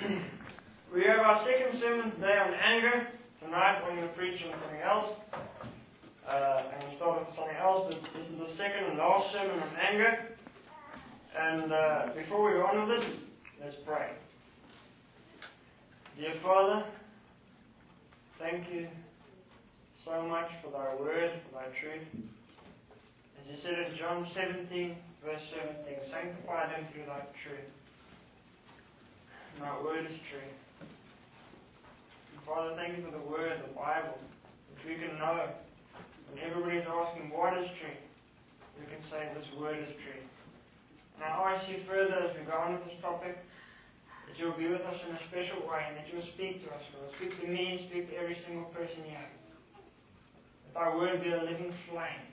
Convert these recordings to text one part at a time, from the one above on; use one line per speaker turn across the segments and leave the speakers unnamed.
We have our second sermon today on anger. Tonight I'm going to preach on something else. I'm going to start with something else, but this is the second and last sermon on anger. And before we go on with it, let's pray. Dear Father, thank you so much for thy word, for thy truth. As you said in John 17, verse 17, sanctify them through thy truth. And thy word is true. And Father, thank you for the word, the Bible, which we can know. When everybody's asking what is true, we can say this word is true. And I ask you further as we go on with this topic, that you'll be with us in a special way, and that you'll speak to us, Lord. Speak to me, speak to every single person here. That thy word be a living flame.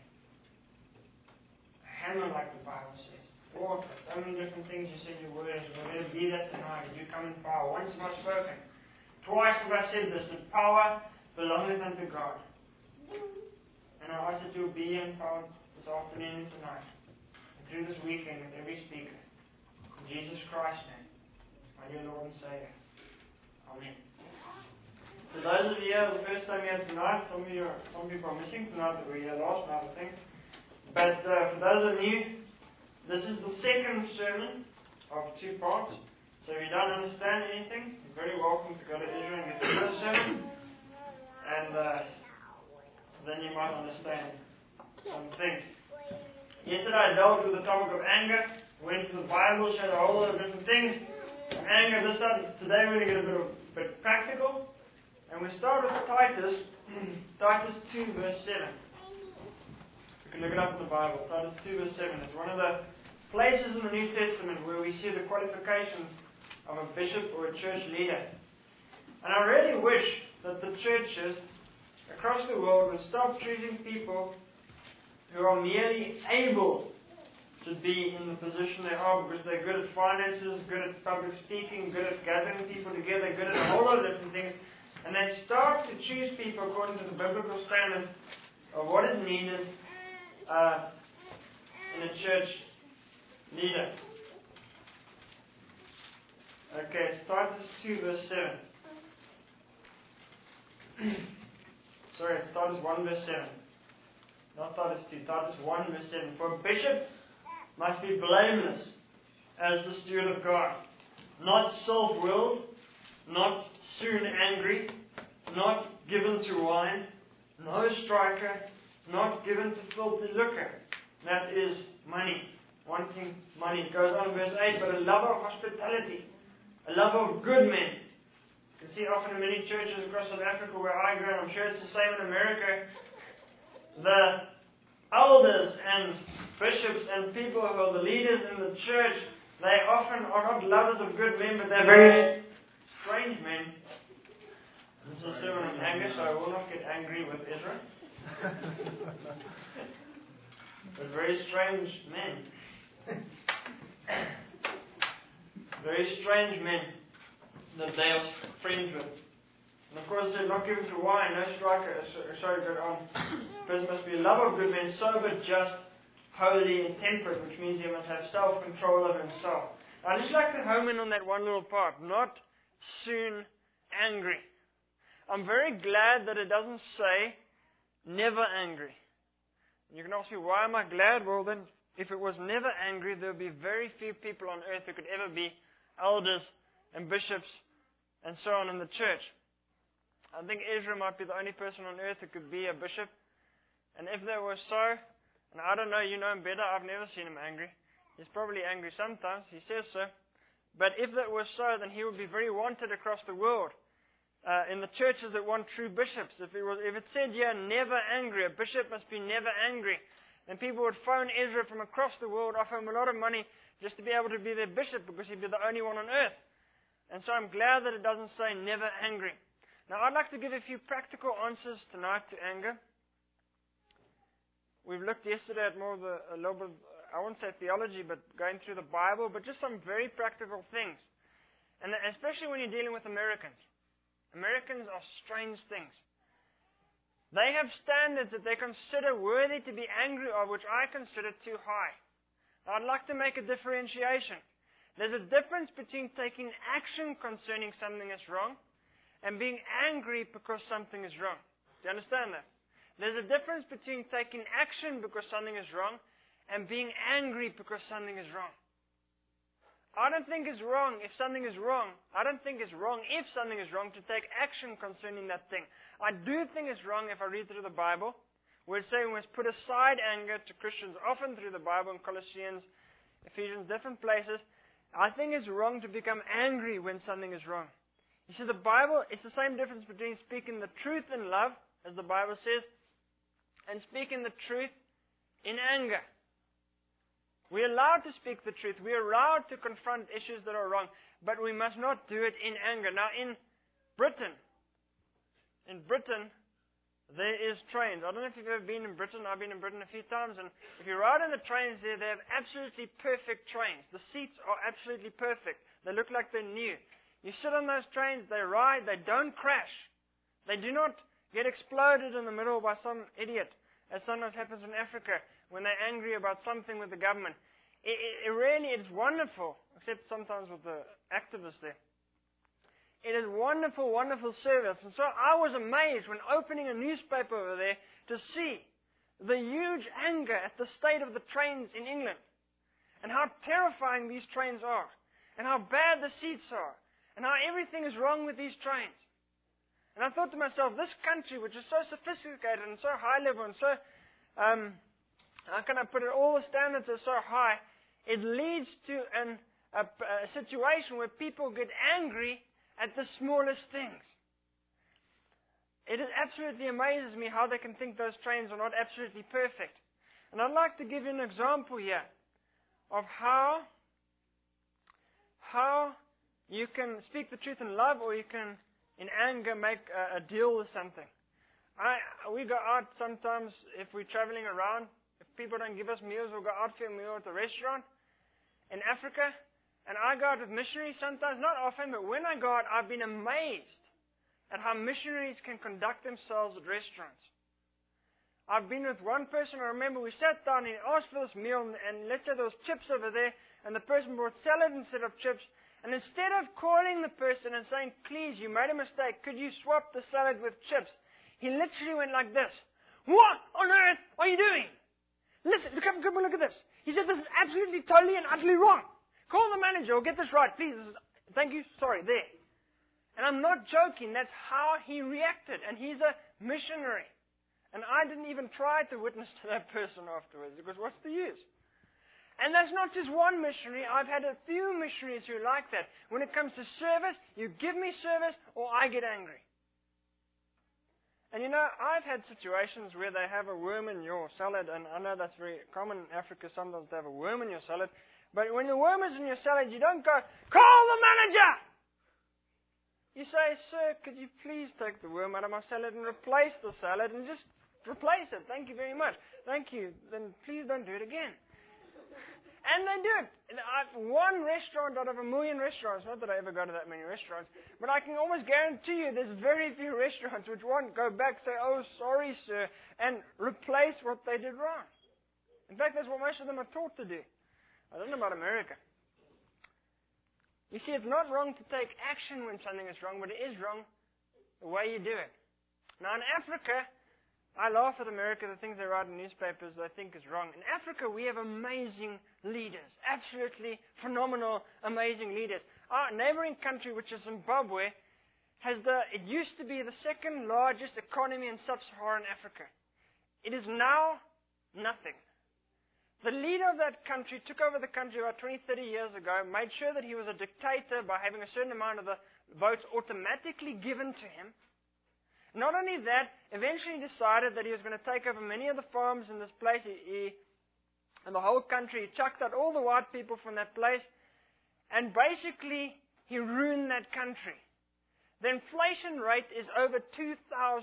A hammer, like the Bible says. Water, so many different things you said your word is. Let it be that tonight as you come in power. Once have I spoken. Twice have I said this, that power belongeth unto God. And I ask that you'll be empowered this afternoon and tonight. And through this weekend with every speaker. In Jesus Christ's name. My dear Lord and Savior. Amen. For those of you here, the first time here tonight, some people are missing tonight that were here last night, I think. But for those of you, this is the second sermon of 2 parts. So if you don't understand anything, you're very welcome to go to Israel and get the first sermon. And then you might understand some things. Yesterday I dealt with the topic of anger. Went to the Bible, showed a whole lot of different things. Anger, this time, today we're going to get a bit practical. And we start with Titus, Titus 2 verse 7. You can look it up in the Bible. Titus 2 verse 7. It's one of the places in the New Testament where we see the qualifications of a bishop or a church leader. And I really wish that the churches across the world would stop choosing people who are merely able to be in the position they are because they're good at finances, good at public speaking, good at gathering people together, good at a whole lot of different things. And they start to choose people according to the biblical standards of what is needed in a church leader. Okay, it's Titus 2 verse 7. Sorry, it's Titus 1 verse 7. Not Titus 2, Titus 1 verse 7. For a bishop must be blameless as the steward of God, not self-willed, not soon angry, not given to wine, no striker, not given to filthy lucre. That is money. Wanting money. It goes on in verse 8, but a lover of hospitality, a lover of good men. You can see often in many churches across South Africa where I go, and I'm sure it's the same in America, the elders and bishops and people who are the leaders in the church, they often are not lovers of good men, but they're very strange men. This is a sermon on anger, so I will not get angry with Ezra. But very strange men. Very strange men that they are friends with. And of course, they're not given to wine, no striker. Sorry, but person must be a lover of good men, sober, just, holy, and temperate, which means he must have self-control of himself. I'd just like to home in on that one little part. Not soon angry. I'm very glad that it doesn't say never angry. And you can ask me, why am I glad? Well, then, if it was never angry, there would be very few people on earth who could ever be elders and bishops and so on in the church. I think Ezra might be the only person on earth who could be a bishop. And if there were so, and I don't know, you know him better, I've never seen him angry. He's probably angry sometimes, he says so. But if that were so, then he would be very wanted across the world. In the churches that want true bishops. If it said here, never angry, a bishop must be never angry, then people would phone Ezra from across the world, offer him a lot of money just to be able to be their bishop because he'd be the only one on earth. And so I'm glad that it doesn't say never angry. Now I'd like to give a few practical answers tonight to anger. We've looked yesterday at more of a little bit, I won't say theology, but going through the Bible, but just some very practical things. And especially when you're dealing with Americans. Americans are strange things. They have standards that they consider worthy to be angry of, which I consider too high. Now, I'd like to make a differentiation. There's a difference between taking action concerning something that's wrong and being angry because something is wrong. Do you understand that? There's a difference between taking action because something is wrong and being angry because something is wrong. I don't think it's wrong if something is wrong. I don't think it's wrong if something is wrong to take action concerning that thing. I do think it's wrong if I read through the Bible, where it's saying we must put aside anger to Christians, often through the Bible in Colossians, Ephesians, different places. I think it's wrong to become angry when something is wrong. You see, the Bible, it's the same difference between speaking the truth in love, as the Bible says, and speaking the truth in anger. We're allowed to speak the truth. We're allowed to confront issues that are wrong, but we must not do it in anger. Now, in Britain, there is trains. I don't know if you've ever been in Britain. I've been in Britain a few times, and if you ride on the trains there, they have absolutely perfect trains. The seats are absolutely perfect. They look like they're new. You sit on those trains, they ride, they don't crash. They do not get exploded in the middle by some idiot, as sometimes happens in Africa when they're angry about something with the government. It really is wonderful, except sometimes with the activists there. It is wonderful, wonderful service. And so I was amazed when opening a newspaper over there to see the huge anger at the state of the trains in England, and how terrifying these trains are, and how bad the seats are, and how everything is wrong with these trains. And I thought to myself, this country, which is so sophisticated and so high level and so, how can I put it, all the standards are so high, it leads to a situation where people get angry at the smallest things. It absolutely amazes me how they can think those trains are not absolutely perfect. And I'd like to give you an example here of how you can speak the truth in love, or you can, in anger, make a deal with something. We go out sometimes if we're traveling around. If people don't give us meals, we'll go out for a meal at the restaurant in Africa. And I go out with missionaries sometimes, not often, but when I go out, I've been amazed at how missionaries can conduct themselves at restaurants. I've been with one person, I remember we sat down and he asked for this meal, and let's say there was chips over there, and the person brought salad instead of chips. And instead of calling the person and saying, please, you made a mistake, could you swap the salad with chips? He literally went like this. What on earth are you doing? Listen, come look at this. He said, this is absolutely, totally and utterly wrong. Call the manager or get this right, please. Thank you, sorry, there. And I'm not joking, that's how he reacted. And he's a missionary. And I didn't even try to witness to that person afterwards, because what's the use? And that's not just one missionary. I've had a few missionaries who are like that. When it comes to service, you give me service or I get angry. And you know, I've had situations where they have a worm in your salad, and I know that's very common in Africa, sometimes they have a worm in your salad. But when the worm is in your salad, you don't go, call the manager! You say, sir, could you please take the worm out of my salad and replace the salad and just replace it? Thank you very much. Thank you. Then please don't do it again. And they do it. One restaurant out of 1 million restaurants, not that I ever go to that many restaurants, but I can almost guarantee you there's very few restaurants which won't go back, say, oh, sorry, sir, and replace what they did wrong. In fact, that's what most of them are taught to do. I don't know about America. You see, it's not wrong to take action when something is wrong, but it is wrong the way you do it. Now, in Africa, I laugh at America, the things they write in newspapers I think is wrong. In Africa, we have amazing leaders. Absolutely phenomenal, amazing leaders. Our neighboring country, which is Zimbabwe, it used to be the second largest economy in sub-Saharan Africa. It is now nothing. The leader of that country took over the country about 20, 30 years ago, made sure that he was a dictator by having a certain amount of the votes automatically given to him. Not only that, eventually decided that he was going to take over many of the farms in this place, in the whole country. He chucked out all the white people from that place, and basically he ruined that country. The inflation rate is over 2,000%.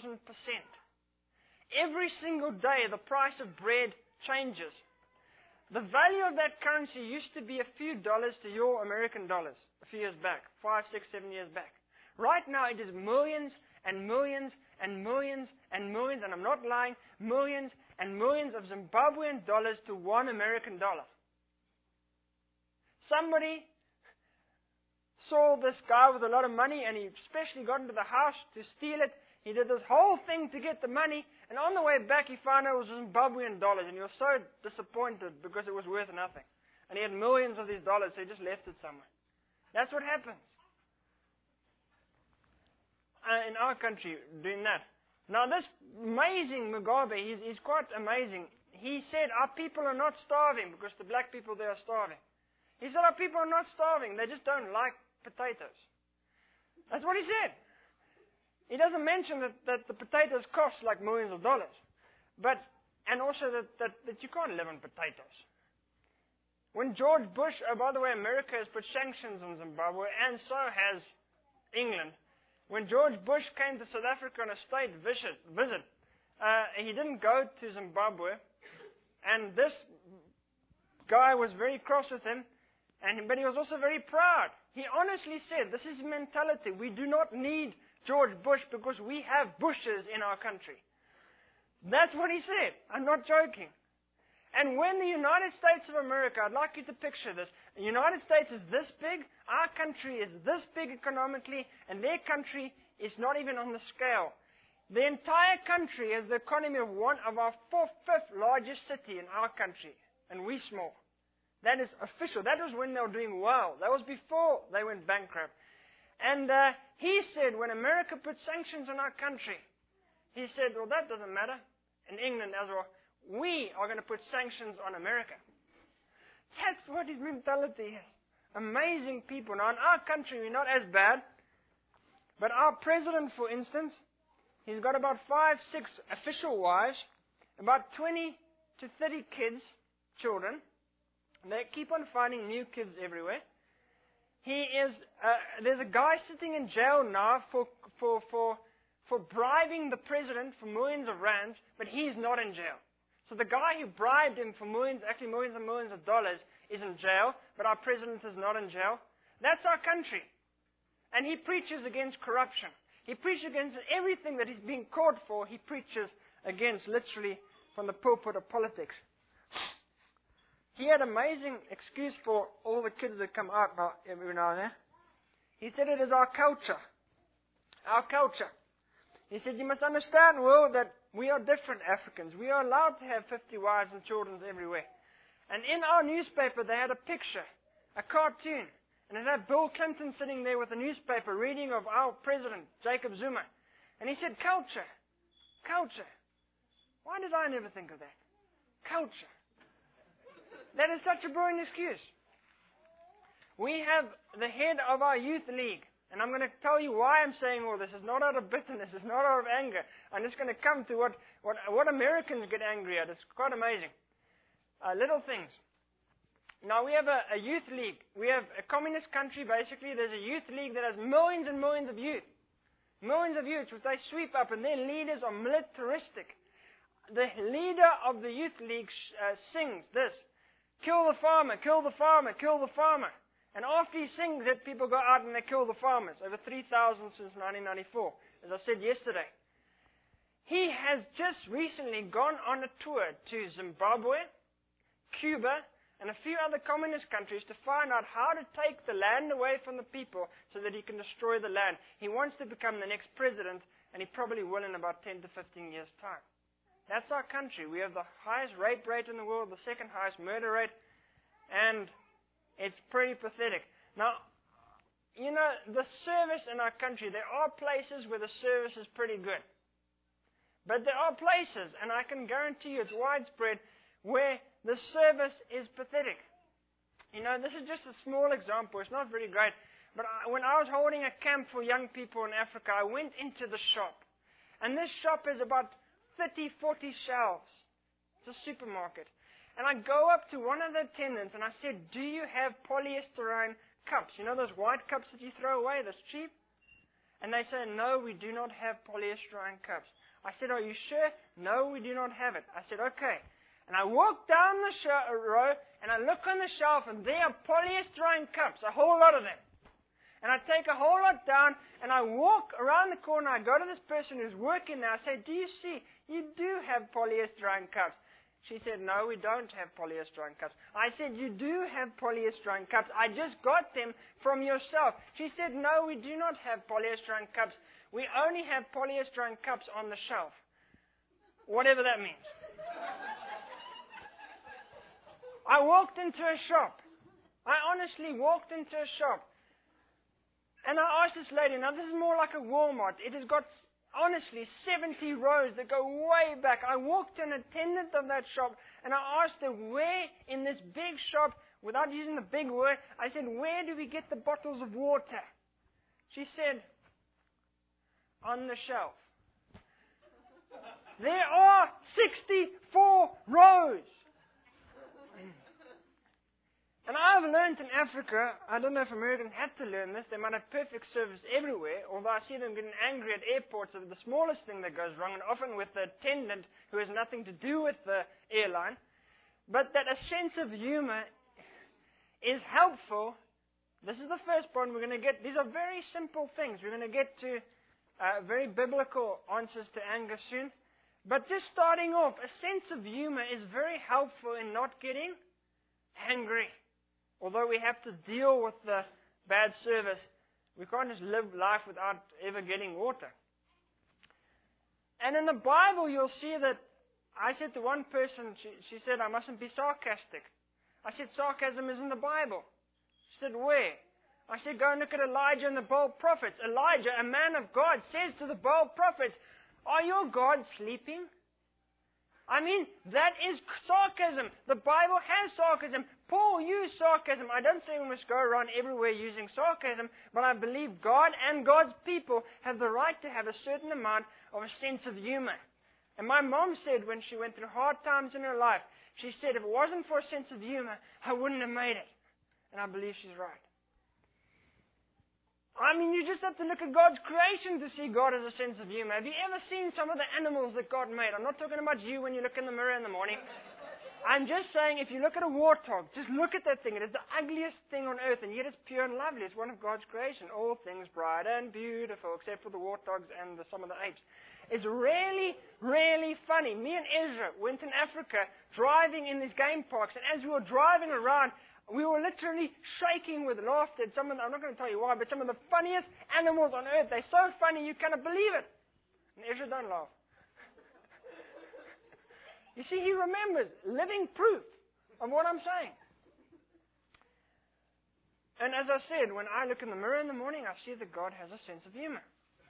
Every single day the price of bread changes. The value of that currency used to be a few dollars to your American dollars a few years back, 5, 6, 7 years back. Right now it is millions and millions and millions and millions, and I'm not lying, millions and millions of Zimbabwean dollars to one American dollar. Somebody saw this guy with a lot of money, and he especially got into the house to steal it. He did this whole thing to get the money, and on the way back he found out it was Zimbabwean dollars, and he was so disappointed because it was worth nothing. And he had millions of these dollars, so he just left it somewhere. That's what happens. In our country, doing that. Now this amazing Mugabe, he's quite amazing. He said our people are not starving because the black people there are starving. He said our people are not starving, they just don't like potatoes. That's what he said. He doesn't mention that the potatoes cost like millions of dollars. And also that you can't live on potatoes. When George Bush, by the way, America has put sanctions on Zimbabwe, and so has England. When George Bush came to South Africa on a state visit, he didn't go to Zimbabwe, and this guy was very cross with him, but he was also very proud. He honestly said, this is mentality. We do not need George Bush because we have Bushes in our country. That's what he said. I'm not joking. And when the United States of America, I'd like you to picture this, the United States is this big, our country is this big economically, and their country is not even on the scale. The entire country has the economy of one of our fifth largest city in our country, and we small. That is official. That was when they were doing well. That was before they went bankrupt. And he said, when America put sanctions on our country, he said, well, that doesn't matter. In England as well, we are going to put sanctions on America. That's what his mentality is. Amazing people. Now, in our country, we're not as bad. But our president, for instance, he's got about 5, 6 official wives, about 20 to 30 kids, children. They keep on finding new kids everywhere. There's a guy sitting in jail now for bribing the president for millions of rands, but he's not in jail. So the guy who bribed him for millions and millions of dollars is in jail, but our president is not in jail. That's our country. And he preaches against corruption. He preaches against everything that he's being caught for. He preaches against, literally, from the pulpit of politics. He had amazing excuse for all the kids that come out now, every now and then. He said it is our culture. Our culture. He said, you must understand, Will, that we are different Africans. We are allowed to have 50 wives and children everywhere. And in our newspaper, they had a picture, a cartoon. And it had Bill Clinton sitting there with a newspaper reading of our president, Jacob Zuma. And he said, culture. Culture. Why did I never think of that? Culture. That is such a brilliant excuse. We have the head of our youth league. And I'm going to tell you why I'm saying all this. It's not out of bitterness. It's not out of anger. I'm just going to come to what Americans get angry at. It's quite amazing. Little things. Now, we have a youth league. We have a communist country, basically. There's a youth league that has millions and millions of youth. Millions of youth, which they sweep up, and their leaders are militaristic. The leader of the youth league sings this: kill the farmer, kill the farmer, kill the farmer. And after he sings it, people go out and they kill the farmers. Over 3,000 since 1994, as I said yesterday. He has just recently gone on a tour to Zimbabwe, Cuba, and a few other communist countries to find out how to take the land away from the people so that he can destroy the land. He wants to become the next president, and he probably will in about 10 to 15 years' time. That's our country. We have the highest rape rate in the world, the second highest murder rate, and it's pretty pathetic. Now, you know, the service in our country, there are places where the service is pretty good. But there are places, and I can guarantee you it's widespread, where the service is pathetic. You know, this is just a small example. It's not very great. But when I was holding a camp for young people in Africa, I went into the shop. And this shop is about 30, 40 shelves. It's a supermarket. And I go up to one of the attendants and I said, do you have polystyrene cups? You know those white cups that you throw away that's cheap? And they say, no, we do not have polystyrene cups. I said, are you sure? No, we do not have it. I said, okay. And I walk down the row, and I look on the shelf, and there are polystyrene cups, a whole lot of them. And I take a whole lot down, and I walk around the corner. I go to this person who's working there. I say, do you see? You do have polystyrene cups. She said, no, we don't have polystyrene cups. I said, you do have polystyrene cups. I just got them from yourself. She said, no, we do not have polystyrene cups. We only have polystyrene cups on the shelf. Whatever that means. I walked into a shop. I honestly walked into a shop. And I asked this lady, now this is more like a Walmart. It has got, honestly, 70 rows that go way back. I walked to an attendant of that shop, and I asked her, where in this big shop, without using the big word, I said, where do we get the bottles of water? She said, on the shelf. There are 64 rows. And I've learned in Africa, I don't know if Americans had to learn this, they might have perfect service everywhere, although I see them getting angry at airports over the smallest thing that goes wrong, and often with the attendant who has nothing to do with the airline. But that a sense of humor is helpful. This is the first point we're going to get. These are very simple things. We're going to get to very biblical answers to anger soon. But just starting off, a sense of humor is very helpful in not getting angry. Although we have to deal with the bad service, we can't just live life without ever getting water. And in the Bible, you'll see that I said to one person, she said, I mustn't be sarcastic. I said, sarcasm is in the Bible. She said, where? I said, go and look at Elijah and the Baal prophets. Elijah, a man of God, says to the Baal prophets, are your gods sleeping? I mean, that is sarcasm. The Bible has sarcasm. Paul used sarcasm. I don't say we must go around everywhere using sarcasm, but I believe God and God's people have the right to have a certain amount of a sense of humor. And my mom said when she went through hard times in her life, she said, if it wasn't for a sense of humor, I wouldn't have made it. And I believe she's right. I mean, you just have to look at God's creation to see God has a sense of humor. Have you ever seen some of the animals that God made? I'm not talking about you when you look in the mirror in the morning. I'm just saying, if you look at a warthog, just look at that thing. It is the ugliest thing on earth, and yet it's pure and lovely. It's one of God's creation. All things bright and beautiful, except for the warthogs and some of the apes. It's really, really funny. Me and Ezra went in Africa driving in these game parks, and as we were driving around, we were literally shaking with laughter at some of the, I'm not going to tell you why, but some of the funniest animals on earth. They're so funny you cannot believe it. And Ezra, don't laugh. You see, he remembers living proof of what I'm saying. And as I said, when I look in the mirror in the morning, I see that God has a sense of humor.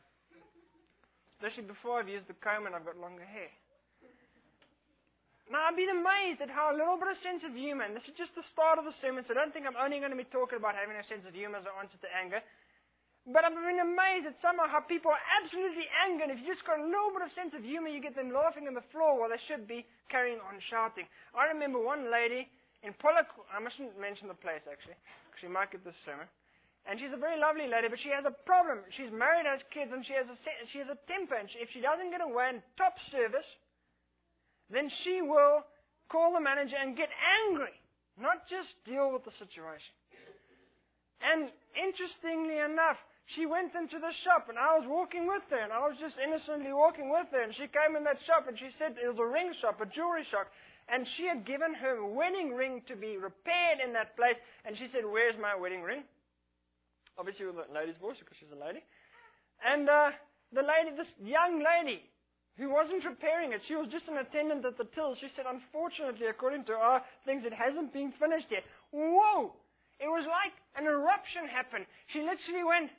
Especially before I've used the comb and I've got longer hair. Now, I've been amazed at how a little bit of sense of humor, and this is just the start of the sermon, so don't think I'm only going to be talking about having a sense of humor as an answer to anger. But I've been amazed at somehow how people are absolutely angered. If you just got a little bit of sense of humor, you get them laughing on the floor while they should be carrying on shouting. I remember one lady in Pollock, I mustn't mention the place actually, because she might get this sermon. And she's a very lovely lady, but she has a problem. She's married, has kids, and she has a temper. And if she doesn't get away in top service, then she will call the manager and get angry, not just deal with the situation. And interestingly enough, she went into the shop, and I was walking with her, and I was just innocently walking with her, and she came in that shop, and she said it was a ring shop, a jewelry shop, and she had given her wedding ring to be repaired in that place, and she said, where's my wedding ring? Obviously with a lady's voice, because she's a lady. And the lady, this young lady, who wasn't repairing it. She was just an attendant at the till. She said, unfortunately, according to our things, it hasn't been finished yet. Whoa! It was like an eruption happened. She literally went,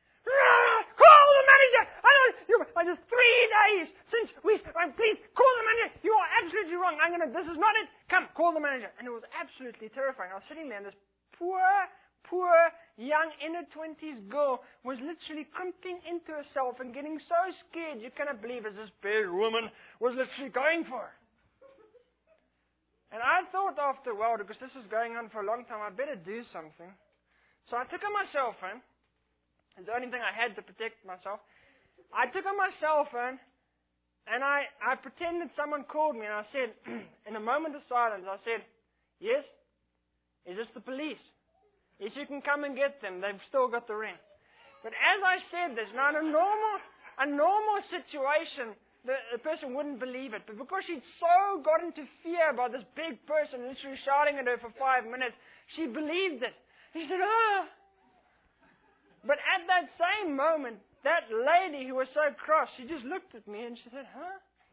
call the manager! I just 3 days since please call the manager! You are absolutely wrong. This is not it. Come, call the manager. And it was absolutely terrifying. I was sitting there, and this poor young inner-20s girl was literally crimping into herself and getting so scared you cannot believe as this big woman was literally going for her. And I thought after a while, because this was going on for a long time, I better do something. So I took out my cell phone. It's the only thing I had to protect myself. I took out my cell phone and I pretended someone called me, and I said, in a moment of silence, I said, yes? Is this the police? Yes, you can come and get them. They've still got the ring. But as I said this, now in a normal situation,
the person wouldn't believe it. But because she'd so got into fear by this big person literally shouting at her for 5 minutes, she believed it. She said, ah! But at that same moment, that lady who was so cross, she just looked at me and she said, huh?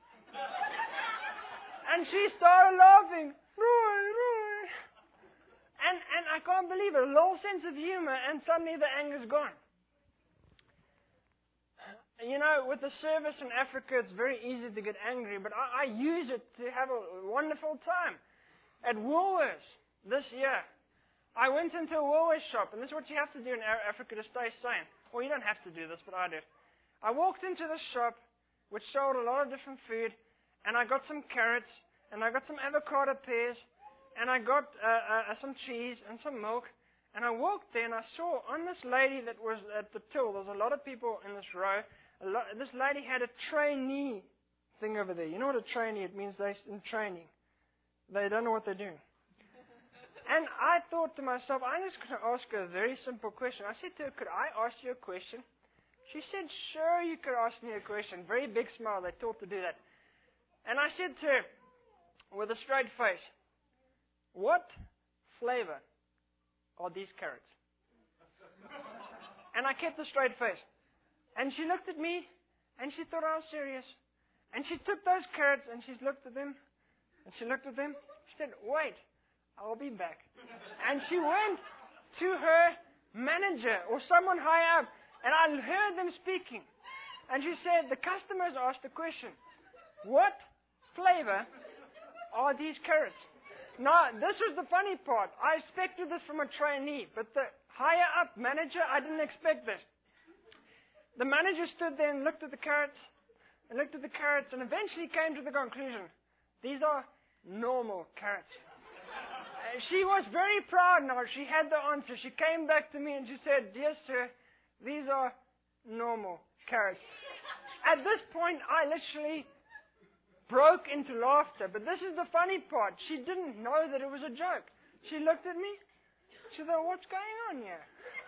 And she started laughing. Roy, Roy. And I can't believe it. A little sense of humor, and suddenly the anger's gone. You know, with the service in Africa, it's very easy to get angry, but I use it to have a wonderful time. At Woolworths this year, I went into a Woolworths shop, and this is what you have to do in Africa to stay sane. Well, you don't have to do this, but I did. I walked into the shop, which sold a lot of different food, and I got some carrots, and I got some avocado pears, and I got some cheese and some milk. And I walked there, and I saw on this lady that was at the till, there's a lot of people in this row. This lady had a trainee thing over there. You know what a trainee? It means they're in training. They don't know what they're doing. And I thought to myself, I'm just going to ask her a very simple question. I said to her, could I ask you a question? She said, sure, you could ask me a question. Very big smile. They taught to do that. And I said to her, with a straight face, what flavor are these carrots? And I kept a straight face. And she looked at me, and she thought I was serious. And she took those carrots, and she looked at them, and she looked at them. She said, wait, I'll be back. And she went to her manager or someone high up, and I heard them speaking. And she said, the customers asked the question, what flavor are these carrots? Now, this was the funny part. I expected this from a trainee, but the higher up manager, I didn't expect this. The manager stood there and looked at the carrots, and looked at the carrots, and eventually came to the conclusion, these are normal carrots. She was very proud now. She had the answer. She came back to me and she said, yes, sir, these are normal carrots. At this point, I literally broke into laughter. But this is the funny part. She didn't know that it was a joke. She looked at me. She thought, what's going on here?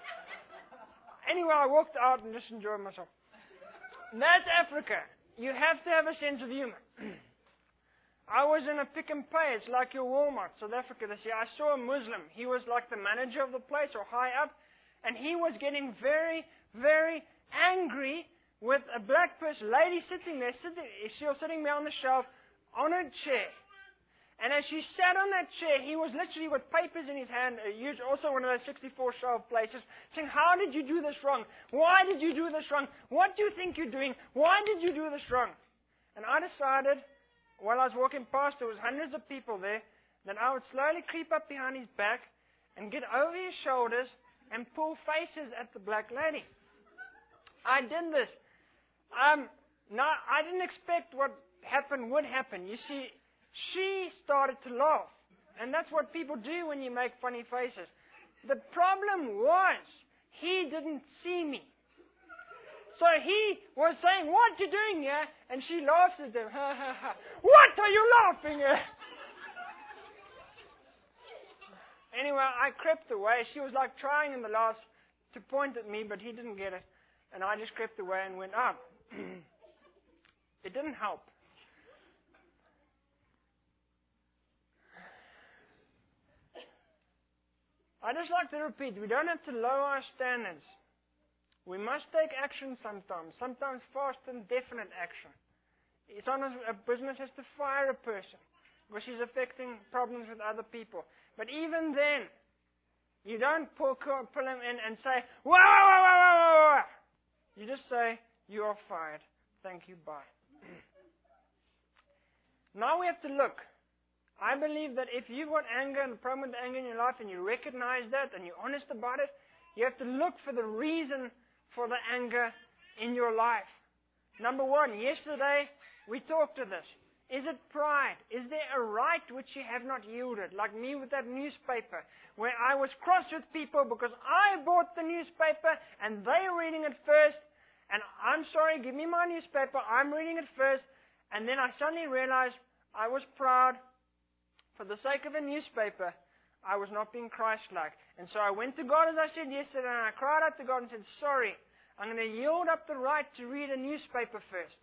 Anyway, I walked out and just enjoyed myself. That's Africa. You have to have a sense of humor. I was in a Pick n Pay. It's like your Walmart, South Africa this year. I saw a Muslim. He was like the manager of the place or high up. And he was getting very, very angry with a black person, lady sitting there. She was sitting behind the shelf on a chair. And as she sat on that chair, he was literally with papers in his hand, also one of those 64 shelf places, saying, how did you do this wrong? Why did you do this wrong? What do you think you're doing? Why did you do this wrong? And I decided, while I was walking past, there was hundreds of people there, that I would slowly creep up behind his back and get over his shoulders and pull faces at the black lady. I did this. Now, I didn't expect what happened would happen. You see, she started to laugh. And that's what people do when you make funny faces. The problem was, he didn't see me. So he was saying, what are you doing here? And she laughs at him. Ha, ha, ha. What are you laughing at? Anyway, I crept away. She was like trying in the last to point at me, but he didn't get it. And I just crept away and went up. It didn't help. I just like to repeat, we don't have to lower our standards. We must take action sometimes fast and definite action. Sometimes a business has to fire a person because she's affecting problems with other people. But even then, you don't pull him in and say, whoa, whoa, whoa, whoa, whoa, whoa. You just say, you are fired. Thank you, bye. Now we have to look. I believe that if you've got anger and a problem with anger in your life and you recognize that and you're honest about it, you have to look for the reason for the anger in your life. Number one, yesterday we talked to this. Is it pride? Is there a right which you have not yielded? Like me with that newspaper, where I was cross with people because I bought the newspaper and they're reading it first. And I'm sorry, give me my newspaper, I'm reading it first. And then I suddenly realized I was proud. For the sake of a newspaper, I was not being Christ-like. And so I went to God, as I said yesterday, and I cried out to God and said, sorry, I'm going to yield up the right to read a newspaper first.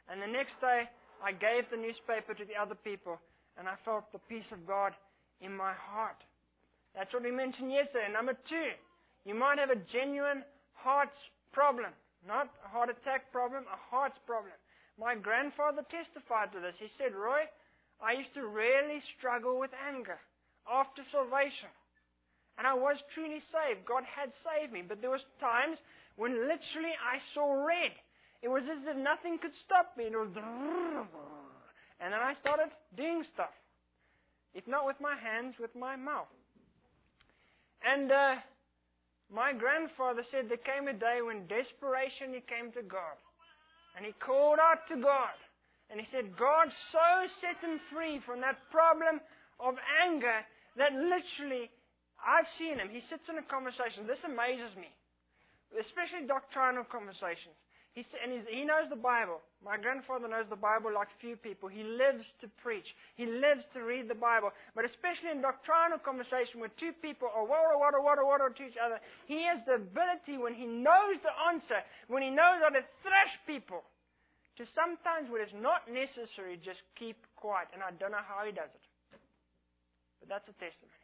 And the next day, I gave the newspaper to the other people, and I felt the peace of God in my heart. That's what we mentioned yesterday. Number 2, you might have a genuine heart's problem. Not a heart attack problem, a heart's problem. My grandfather testified to this. He said, Roy, I used to really struggle with anger after salvation. And I was truly saved. God had saved me. But there was times when literally I saw red. It was as if nothing could stop me. It was... And then I started doing stuff. If not with my hands, with my mouth. And my grandfather said there came a day when desperation he came to God. And he called out to God. And he said, God so set him free from that problem of anger that literally, I've seen him. He sits in a conversation. This amazes me. Especially doctrinal conversations. He knows the Bible. My grandfather knows the Bible like few people. He lives to preach. He lives to read the Bible. But especially in doctrinal conversation where two people are water to each other, he has the ability, when he knows the answer, when he knows how to thrash people, to sometimes when it's not necessary, just keep quiet. And I don't know how he does it. But that's a testimony.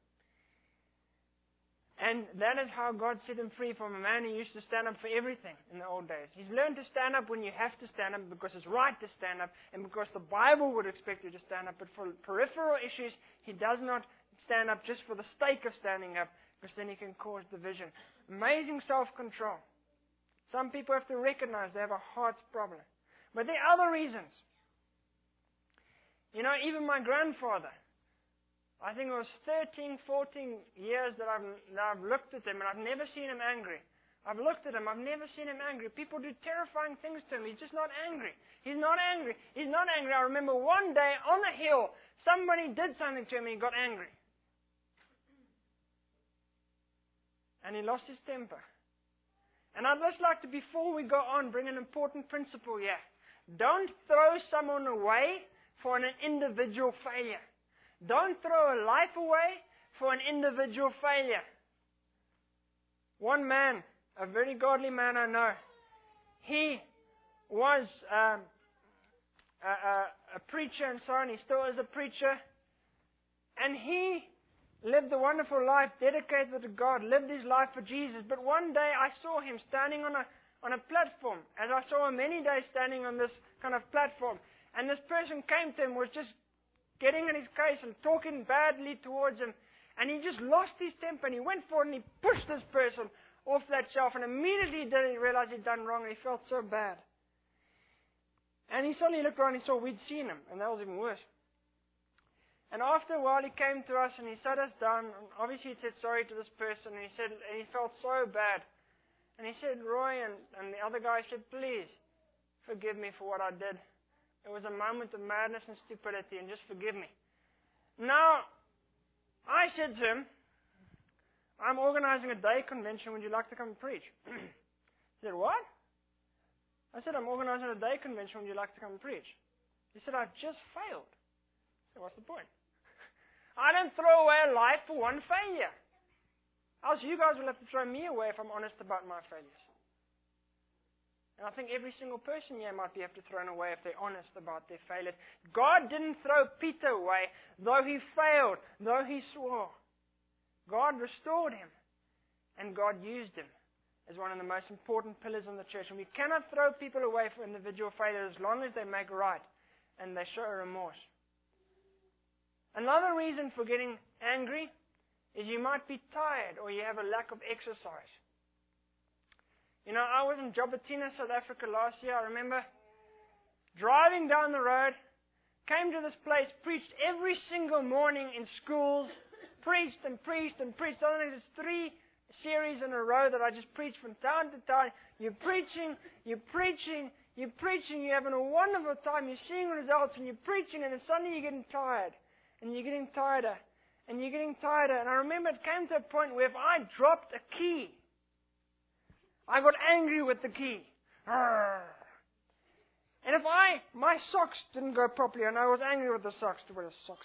And that is how God set him free from a man who used to stand up for everything in the old days. He's learned to stand up when you have to stand up because it's right to stand up and because the Bible would expect you to stand up. But for peripheral issues, he does not stand up just for the sake of standing up because then he can cause division. Amazing self-control. Some people have to recognize they have a heart's problem. But there are other reasons. You know, even my grandfather, I think it was 13, 14 years that I've looked at him, and I've never seen him angry. I've looked at him, I've never seen him angry. People do terrifying things to him. He's just not angry. He's not angry. He's not angry. I remember one day on a hill, somebody did something to him, and he got angry. And he lost his temper. And I'd just like to, before we go on, bring an important principle here. Don't throw someone away for an individual failure. Don't throw a life away for an individual failure. One man, a very godly man I know, he was a preacher and so on. He still is a preacher. And he lived a wonderful life, dedicated to God, lived his life for Jesus. But one day I saw him standing on a platform, as I saw him many days standing on this kind of platform. And this person came to him, was just getting in his case and talking badly towards him. And he just lost his temper and he went forward and he pushed this person off that shelf. And immediately he realized he'd done wrong and he felt so bad. And he suddenly looked around and he saw we'd seen him. And that was even worse. And after a while he came to us and he sat us down. And obviously he said sorry to this person. And he felt so bad. And he said, Roy, and the other guy said, please forgive me for what I did. It was a moment of madness and stupidity, and just forgive me. Now, I said to him, I'm organizing a day convention. Would you like to come and preach? He said, what? I said, I'm organizing a day convention. Would you like to come and preach? He said, I've just failed. I said, what's the point? I don't throw away a life for one failure. Else you guys will have to throw me away if I'm honest about my failures. And I think every single person here might be have to thrown away if they're honest about their failures. God didn't throw Peter away, though he failed, though he swore. God restored him, and God used him as one of the most important pillars in the church. And we cannot throw people away for individual failures as long as they make right and they show remorse. Another reason for getting angry is you might be tired or you have a lack of exercise. You know, I was in Jobatina, South Africa last year. I remember driving down the road, came to this place, preached every single morning in schools, preached and preached and preached. I think it's 3 series in a row that I just preached from town to town. You're preaching, you're having a wonderful time, you're seeing results, and you're preaching, and then suddenly you're getting tired, and you're getting tireder, and you're getting tireder. And I remember it came to a point where if I dropped a key, I got angry with the key. And if my socks didn't go properly, and I was angry with the socks, to wear the socks.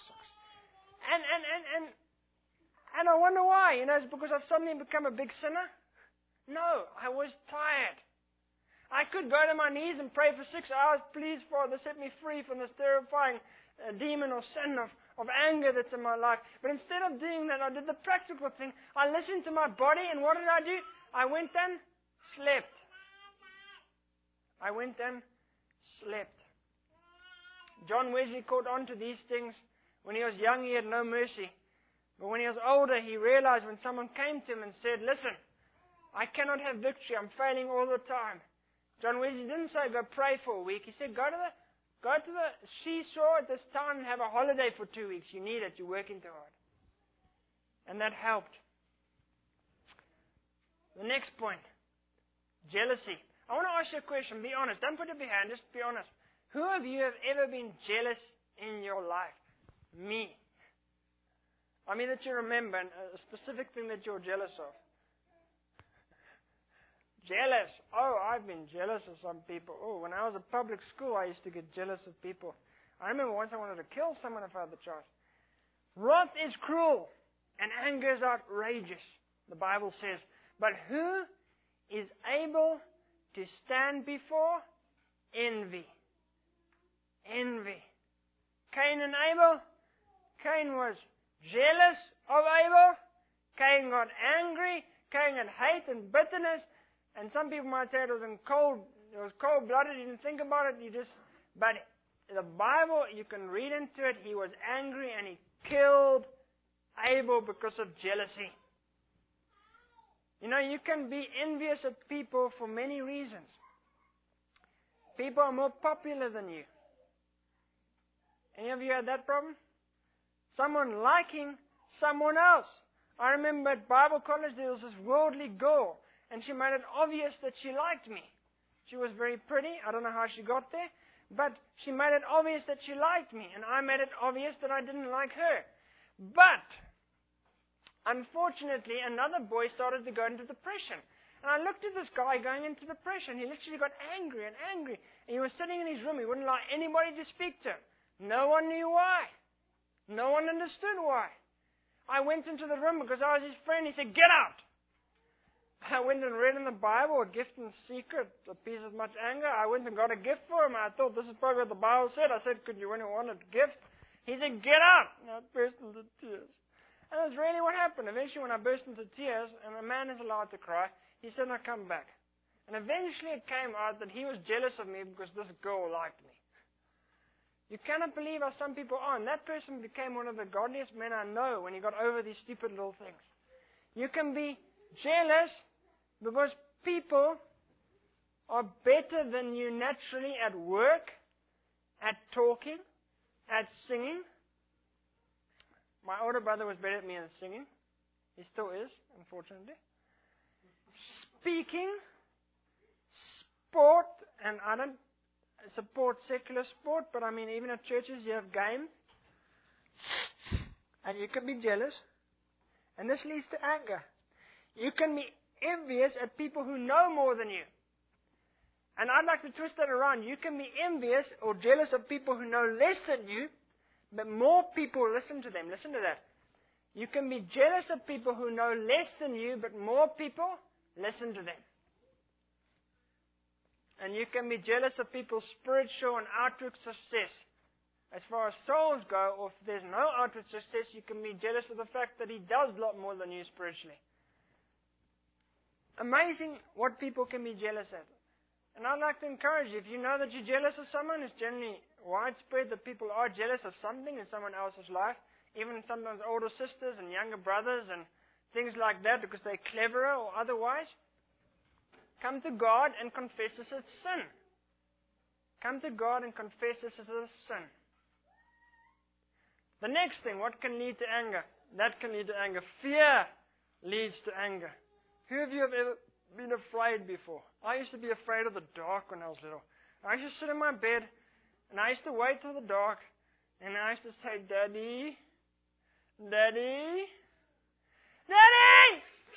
And I wonder why. You know, it's because I've suddenly become a big sinner? No, I was tired. I could go to my knees and pray for 6 hours, please, Father, set me free from this terrifying demon or sin of anger that's in my life. But instead of doing that, I did the practical thing. I listened to my body, and what did I do? I went and slept. I went and slept. John Wesley caught on to these things. When he was young, he had no mercy. But when he was older, he realized when someone came to him and said, listen, I cannot have victory. I'm failing all the time. John Wesley didn't say go pray for a week. He said go to the seashore at this town and have a holiday for 2 weeks. You need it. You're working too hard. And that helped. The next point, jealousy. I want to ask you a question. Be honest. Don't put up your hand. Just be honest. Who of you have ever been jealous in your life? Me. I mean that you remember a specific thing that you're jealous of. Jealous. Oh, I've been jealous of some people. Oh, when I was at public school, I used to get jealous of people. I remember once I wanted to kill someone if I had the chance. Wrath is cruel, and anger is outrageous, the Bible says. But who is able to stand before envy? Envy. Cain and Abel. Cain was jealous of Abel. Cain got angry. Cain had hate and bitterness. And some people might say it was cold-blooded. He didn't think about it. But the Bible, you can read into it. He was angry and he killed Abel because of jealousy. You know, you can be envious of people for many reasons. People are more popular than you. Any of you had that problem? Someone liking someone else. I remember at Bible college there was this worldly girl, and she made it obvious that she liked me. She was very pretty. I don't know how she got there, but she made it obvious that she liked me, and I made it obvious that I didn't like her. But unfortunately, another boy started to go into depression. And I looked at this guy going into depression. He literally got angry and angry. And he was sitting in his room. He wouldn't allow anybody to speak to him. No one knew why. No one understood why. I went into the room because I was his friend. He said, get out. I went and read in the Bible, a gift in secret, a peace of much anger. I went and got a gift for him. I thought this is probably what the Bible said. I said, could you really want a gift? He said, get out. And I burst into tears. And that's really what happened. Eventually, when I burst into tears, and a man is allowed to cry, he said, now come back. And eventually it came out that he was jealous of me because this girl liked me. You cannot believe how some people are. And that person became one of the godliest men I know when he got over these stupid little things. You can be jealous because people are better than you naturally at work, at talking, at singing. My older brother was better at me at singing. He still is, unfortunately. Speaking, sport, and I don't support secular sport, but I mean, even at churches you have games, and you can be jealous, and this leads to anger. You can be envious at people who know more than you. And I'd like to twist that around. You can be envious or jealous of people who know less than you, but more people listen to them. Listen to that. You can be jealous of people who know less than you, but more people listen to them. And you can be jealous of people's spiritual and outward success. As far as souls go, or if there's no outward success, you can be jealous of the fact that he does a lot more than you spiritually. Amazing what people can be jealous at. And I'd like to encourage you, if you know that you're jealous of someone, it's generally widespread that people are jealous of something in someone else's life, even sometimes older sisters and younger brothers and things like that because they're cleverer or otherwise. Come to God and confess this as sin. Come to God and confess this as a sin. The next thing, what can lead to anger? That can lead to anger. Fear leads to anger. Who of you have ever been afraid before? I used to be afraid of the dark when I was little. I used to sit in my bed, and I used to wait till the dark, and I used to say, Daddy, Daddy, Daddy!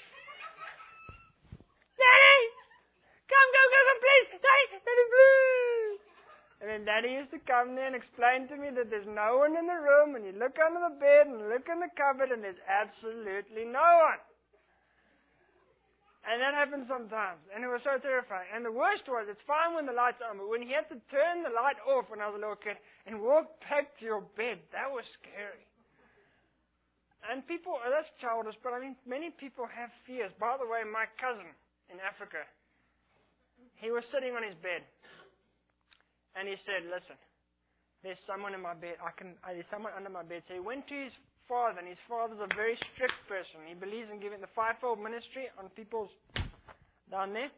Daddy! Come, please! Daddy, Daddy, please! And then Daddy used to come there and explain to me that there's no one in the room, and you look under the bed and look in the cupboard, and there's absolutely no one. And that happened sometimes. And it was so terrifying. And the worst was, it's fine when the light's on, but when you had to turn the light off when I was a little kid and walk back to your bed, that was scary. And people, that's childish, but I mean, many people have fears. By the way, my cousin in Africa, he was sitting on his bed. And he said, listen, there's someone in my bed. There's someone under my bed. So he went to his father, and his father's a very strict person. He believes in giving the fivefold ministry on people's down there.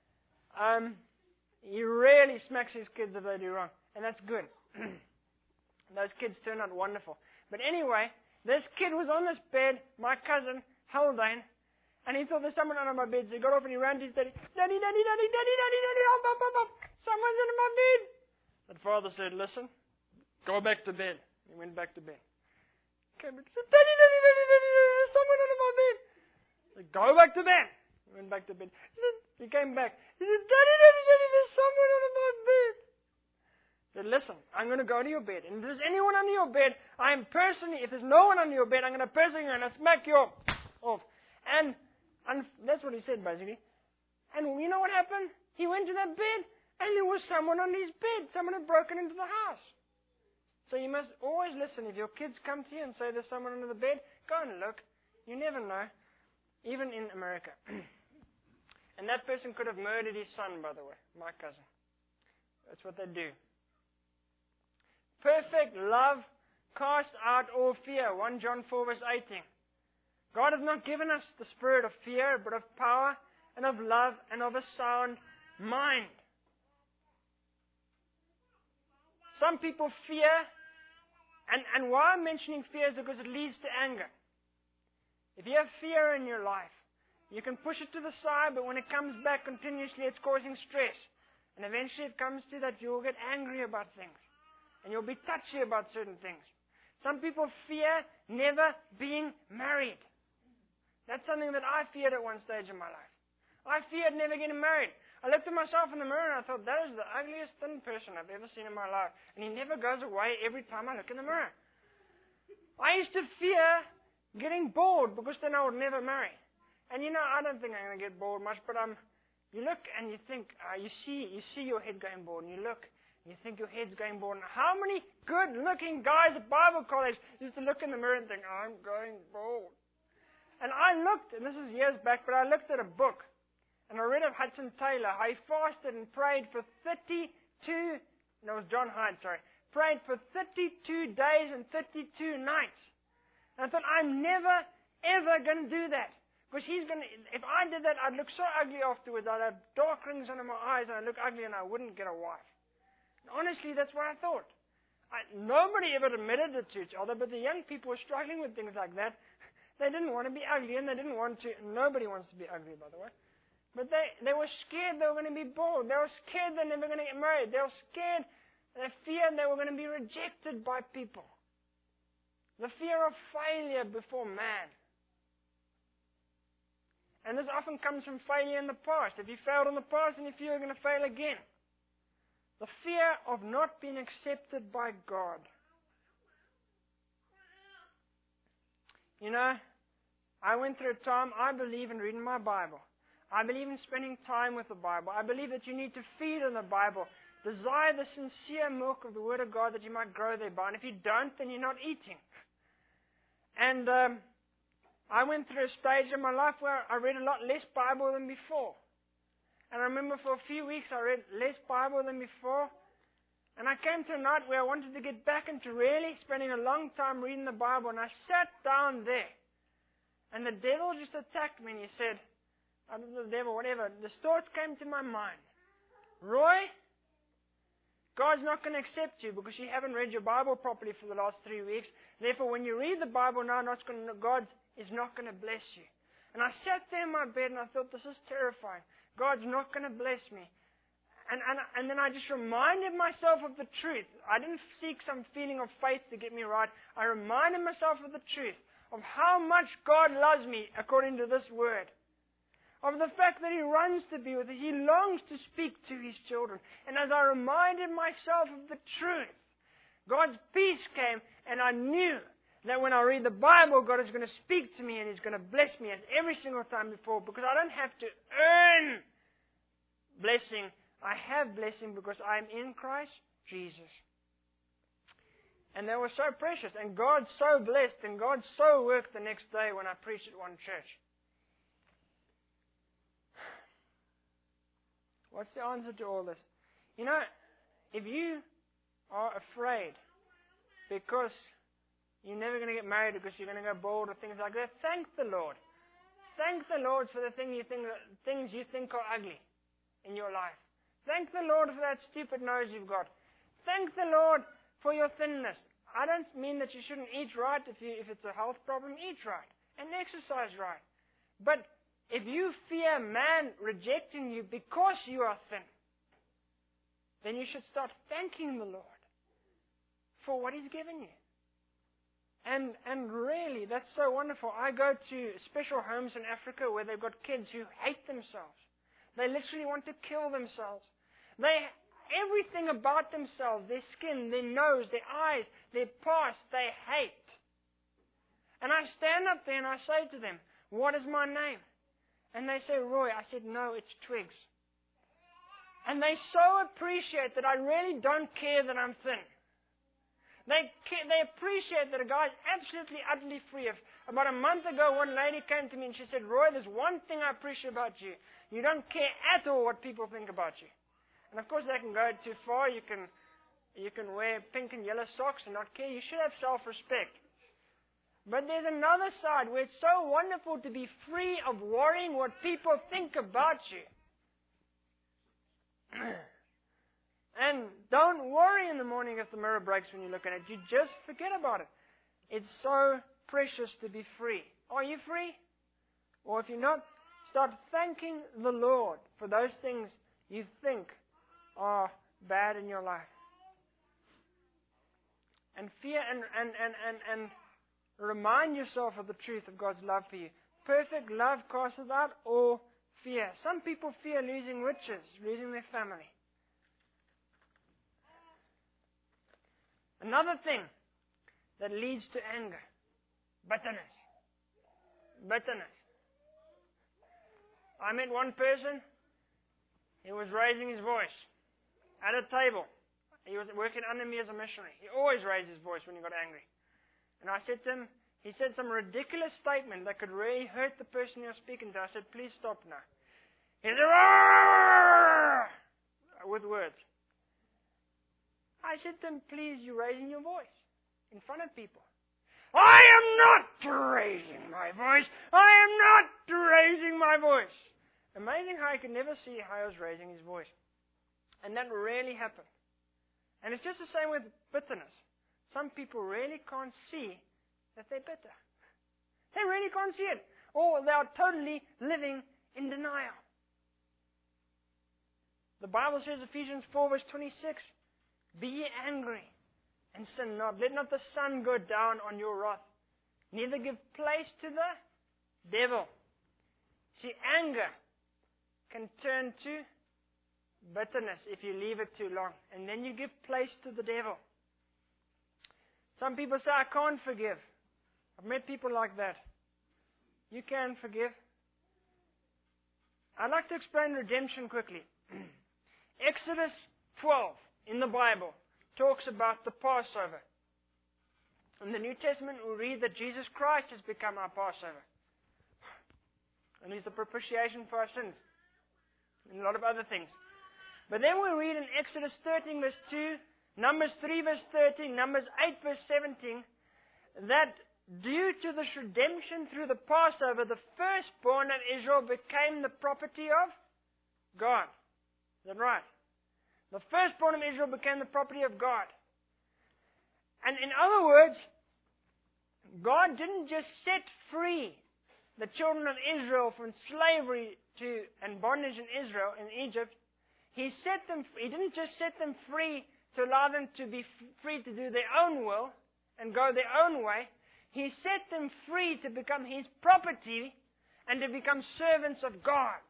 He rarely smacks his kids if they do wrong, and that's good. Those kids turn out wonderful. But anyway, this kid was on this bed, my cousin, Haldane, and he thought there's someone under my bed. So he got off and he ran to his daddy, Daddy, Daddy, Daddy, Daddy, Daddy, Daddy, up. Someone's under my bed. The father said, listen, go back to bed. He went back to bed. Came back and said, Daddy, Daddy, Daddy, Daddy, there's someone under my bed. He said, go back to bed. He went back to bed. He came back. He said, Daddy, Daddy, Daddy, there's someone under my bed. He said, listen, I'm going to go to your bed. And if there's anyone under your bed, if there's no one under your bed, I'm going to personally and I'll smack you off. And that's what he said, basically. And you know what happened? He went to that bed, and there was someone on his bed. Someone had broken into the house. So you must always listen. If your kids come to you and say there's someone under the bed, go and look. You never know, even in America. And that person could have murdered his son, by the way, my cousin. That's what they do. Perfect love casts out all fear. 1 John 4 verse 18. God has not given us the spirit of fear, but of power and of love and of a sound mind. Some people fear, and why I'm mentioning fear is because it leads to anger. If you have fear in your life, you can push it to the side, but when it comes back continuously, it's causing stress. And eventually it comes to that you'll get angry about things. And you'll be touchy about certain things. Some people fear never being married. That's something that I feared at one stage in my life. I feared never getting married. I looked at myself in the mirror and I thought, that is the ugliest thin person I've ever seen in my life. And he never goes away every time I look in the mirror. I used to fear getting bored because then I would never marry. And I don't think I'm going to get bored much, but you look and you think, you see your head going bored, and you look and you think your head's going bored. And how many good-looking guys at Bible college used to look in the mirror and think, I'm going bored? And I looked, and this is years back, but I looked at a book, and I read of Hudson Taylor, how he fasted and prayed for 32, no, it was John Hyde, sorry, prayed for 32 days and 32 nights. And I thought, I'm never, ever going to do that. Because if I did that, I'd look so ugly afterwards. I'd have dark rings under my eyes, and I'd look ugly, and I wouldn't get a wife. And honestly, that's what I thought. Nobody ever admitted it to each other, but the young people were struggling with things like that. They didn't want to be ugly, and they didn't want to. Nobody wants to be ugly, by the way. But they were scared they were going to be bored. They were scared they're never going to get married. They were scared, they feared they were going to be rejected by people. The fear of failure before man. And this often comes from failure in the past. If you failed in the past, then you fear you're going to fail again. The fear of not being accepted by God. I went through a time, I believe in reading my Bible. I believe in spending time with the Bible. I believe that you need to feed on the Bible. Desire the sincere milk of the Word of God that you might grow thereby. And if you don't, then you're not eating. And I went through a stage in my life where I read a lot less Bible than before. And I remember for a few weeks I read less Bible than before. And I came to a night where I wanted to get back into really spending a long time reading the Bible. And I sat down there. And the devil just attacked me and he said, I don't know, the devil, whatever. The thoughts came to my mind. Roy, God's not going to accept you because you haven't read your Bible properly for the last 3 weeks. Therefore, when you read the Bible now, God is not going to bless you. And I sat there in my bed and I thought, this is terrifying. God's not going to bless me. And then I just reminded myself of the truth. I didn't seek some feeling of faith to get me right. I reminded myself of the truth, of how much God loves me according to this word. Of the fact that He runs to be with us. He longs to speak to His children. And as I reminded myself of the truth, God's peace came and I knew that when I read the Bible, God is going to speak to me and He's going to bless me as every single time before, because I don't have to earn blessing. I have blessing because I'm in Christ Jesus. And that was so precious. And God so blessed, and God so worked the next day when I preached at one church. What's the answer to all this? You know, if you are afraid because you're never going to get married because you're going to go bald or things like that, thank the Lord. Thank the Lord for the things you think are ugly in your life. Thank the Lord for that stupid nose you've got. Thank the Lord for your thinness. I don't mean that you shouldn't eat right if it's a health problem. Eat right and exercise right. But if you fear man rejecting you because you are thin, then you should start thanking the Lord for what He's given you. And really, that's so wonderful. I go to special homes in Africa where they've got kids who hate themselves. They literally want to kill themselves. Everything about themselves, their skin, their nose, their eyes, their past, they hate. And I stand up there and I say to them, "What is my name?" And they say, "Roy." I said, "No, it's Twigs." And they so appreciate that I really don't care that I'm thin. They appreciate that a guy is absolutely, utterly free. About a month ago, one lady came to me and she said, "Roy, there's one thing I appreciate about you. You don't care at all what people think about you." And of course, they can go too far. You can wear pink and yellow socks and not care. You should have self-respect. But there's another side where it's so wonderful to be free of worrying what people think about you. And don't worry in the morning if the mirror breaks when you look at it. You just forget about it. It's so precious to be free. Are you free? Or if you're not, start thanking the Lord for those things you think are bad in your life. And fear and remind yourself of the truth of God's love for you. Perfect love casteth out all fear. Some people fear losing riches, losing their family. Another thing that leads to anger, bitterness. Bitterness. I met one person, he was raising his voice at a table. He was working under me as a missionary. He always raised his voice when he got angry. And I said to him, he said some ridiculous statement that could really hurt the person you're speaking to. I said, "Please stop now." He said, "Arrgh!" with words. I said to him, "Please, you're raising your voice in front of people." "I am not raising my voice. I am not raising my voice." Amazing how he could never see how I was raising his voice. And that really happened. And it's just the same with bitterness. Some people really can't see that they're bitter. They really can't see it. Or they are totally living in denial. The Bible says, Ephesians 4 verse 26, "Be ye angry, and sin not. Let not the sun go down on your wrath. Neither give place to the devil." See, anger can turn to bitterness if you leave it too long. And then you give place to the devil. Some people say, "I can't forgive." I've met people like that. You can forgive. I'd like to explain redemption quickly. Exodus 12 in the Bible talks about the Passover. In the New Testament, we read that Jesus Christ has become our Passover. And He's the propitiation for our sins. And a lot of other things. But then we read in Exodus 13 verse 2, Numbers 3 verse 13, Numbers 8 verse 17, that due to this redemption through the Passover, the firstborn of Israel became the property of God. Is that right? The firstborn of Israel became the property of God. And in other words, God didn't just set free the children of Israel from slavery and bondage in Israel, in Egypt. He didn't just set them free to allow them to be free to do their own will and go their own way. He set them free to become His property and to become servants of God.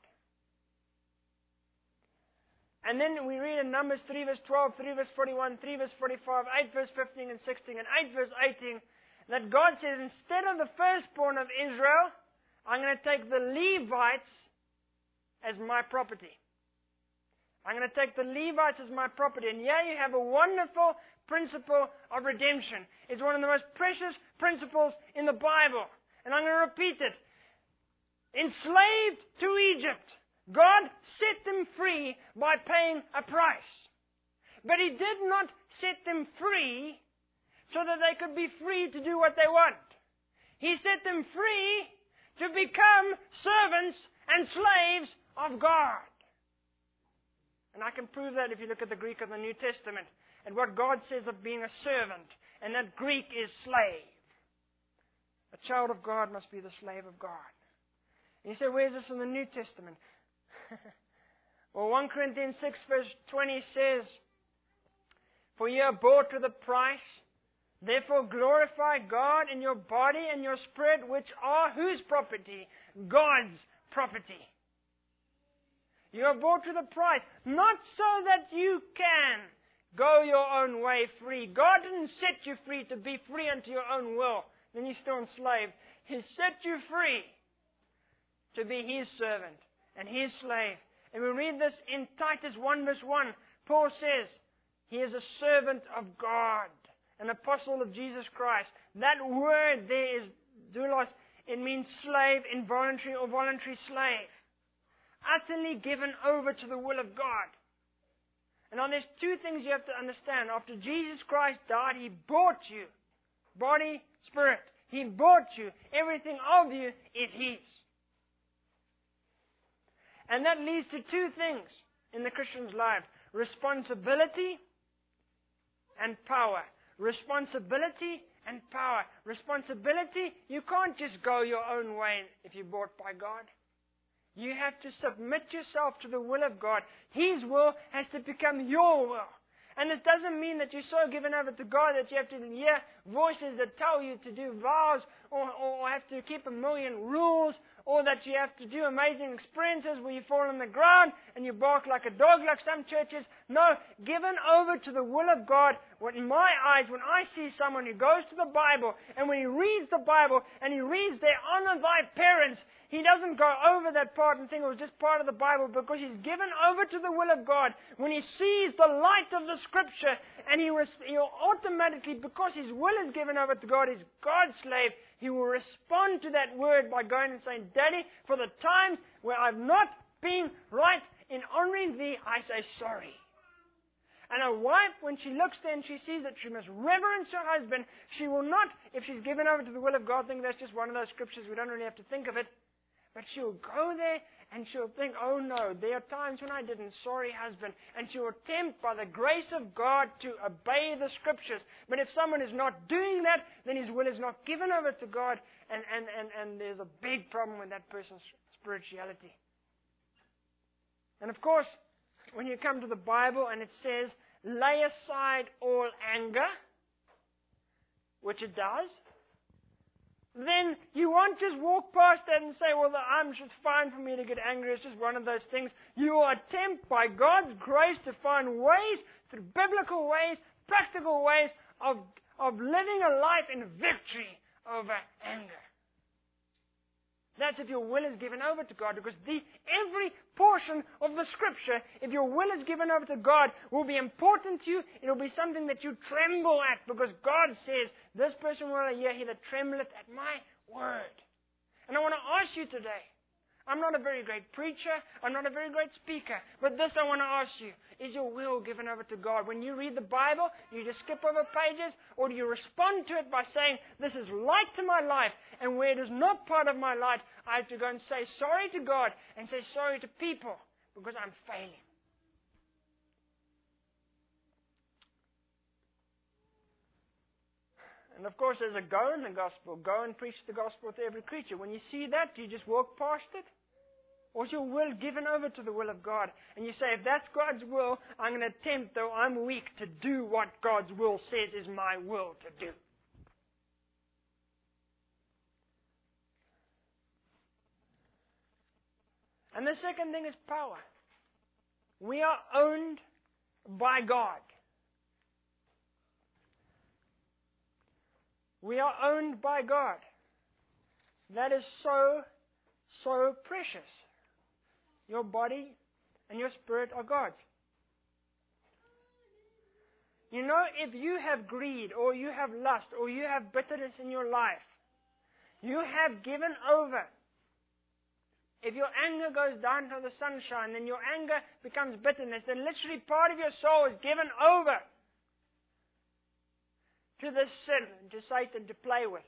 And then we read in Numbers 3 verse 12, 3 verse 41, 3 verse 45, 8 verse 15 and 16, and 8 verse 18, that God says, instead of the firstborn of Israel, I'm going to take the Levites as my property. I'm going to take the Levites as my property. And here you have a wonderful principle of redemption. It's one of the most precious principles in the Bible. And I'm going to repeat it. Enslaved to Egypt, God set them free by paying a price. But He did not set them free so that they could be free to do what they want. He set them free to become servants and slaves of God. And I can prove that if you look at the Greek of the New Testament and what God says of being a servant, and that Greek is slave. A child of God must be the slave of God. And you say, where's this in the New Testament? Well, 1 Corinthians 6 verse 20 says, for you are bought with a price, therefore glorify God in your body and your spirit, which are whose property? God's property. You are bought with a price, not so that you can go your own way free. God didn't set you free to be free unto your own will. Then you're still enslaved. He set you free to be His servant and His slave. And we read this in Titus 1 verse 1. Paul says, he is a servant of God, an apostle of Jesus Christ. That word there is doulos. It means slave, involuntary or voluntary slave. Utterly given over to the will of God. And now there's two things you have to understand. After Jesus Christ died, He bought you. Body, spirit. He bought you. Everything of you is His. And that leads to two things in the Christian's life. Responsibility and power. Responsibility and power. Responsibility, you can't just go your own way if you're bought by God. You have to submit yourself to the will of God. His will has to become your will. And this doesn't mean that you're so given over to God that you have to hear voices that tell you to do vows or have to keep a million rules, or that you have to do amazing experiences where you fall on the ground and you bark like a dog like some churches. No, given over to the will of God. What in my eyes, when I see someone who goes to the Bible and when he reads the Bible and he reads there, honor thy parents, he doesn't go over that part and think it was just part of the Bible, because he's given over to the will of God. When he sees the light of the Scripture, and he'll automatically, because his will is given over to God, he's God's slave, he will respond to that word by going and saying, Daddy, for the times where I've not been right in honoring thee, I say sorry. And a wife, when she looks there and she sees that she must reverence her husband, she will not, if she's given over to the will of God, think that's just one of those scriptures, we don't really have to think of it. But she'll go there and she'll think, oh no, there are times when I didn't. Sorry, husband. And she'll attempt by the grace of God to obey the scriptures. But if someone is not doing that, then his will is not given over to God. And there's a big problem with that person's spirituality. And of course, when you come to the Bible and it says, lay aside all anger, which it does, then you won't just walk past that and say, well, it's fine for me to get angry. It's just one of those things. You will attempt by God's grace to find ways, through biblical ways, practical ways of living a life in victory over anger. That's if your will is given over to God, because every portion of the Scripture, if your will is given over to God, will be important to you. It will be something that you tremble at, because God says, this person will hear he that trembleth at my word. And I want to ask you today, I'm not a very great preacher, I'm not a very great speaker, but this I want to ask you, is your will given over to God? When you read the Bible, you just skip over pages, or do you respond to it by saying, this is light to my life, and where it is not part of my life, I have to go and say sorry to God, and say sorry to people, because I'm failing. And of course, there's a go in the gospel. Go and preach the gospel to every creature. When you see that, do you just walk past it? Or is your will given over to the will of God? And you say, if that's God's will, I'm going to attempt, though I'm weak, to do what God's will says is my will to do. And the second thing is power. We are owned by God. We are owned by God. That is so, so precious. Your body and your spirit are God's. You know, if you have greed, or you have lust, or you have bitterness in your life, you have given over. If your anger goes down to the sunshine, then your anger becomes bitterness, then literally part of your soul is given over to this sin, to Satan, to play with.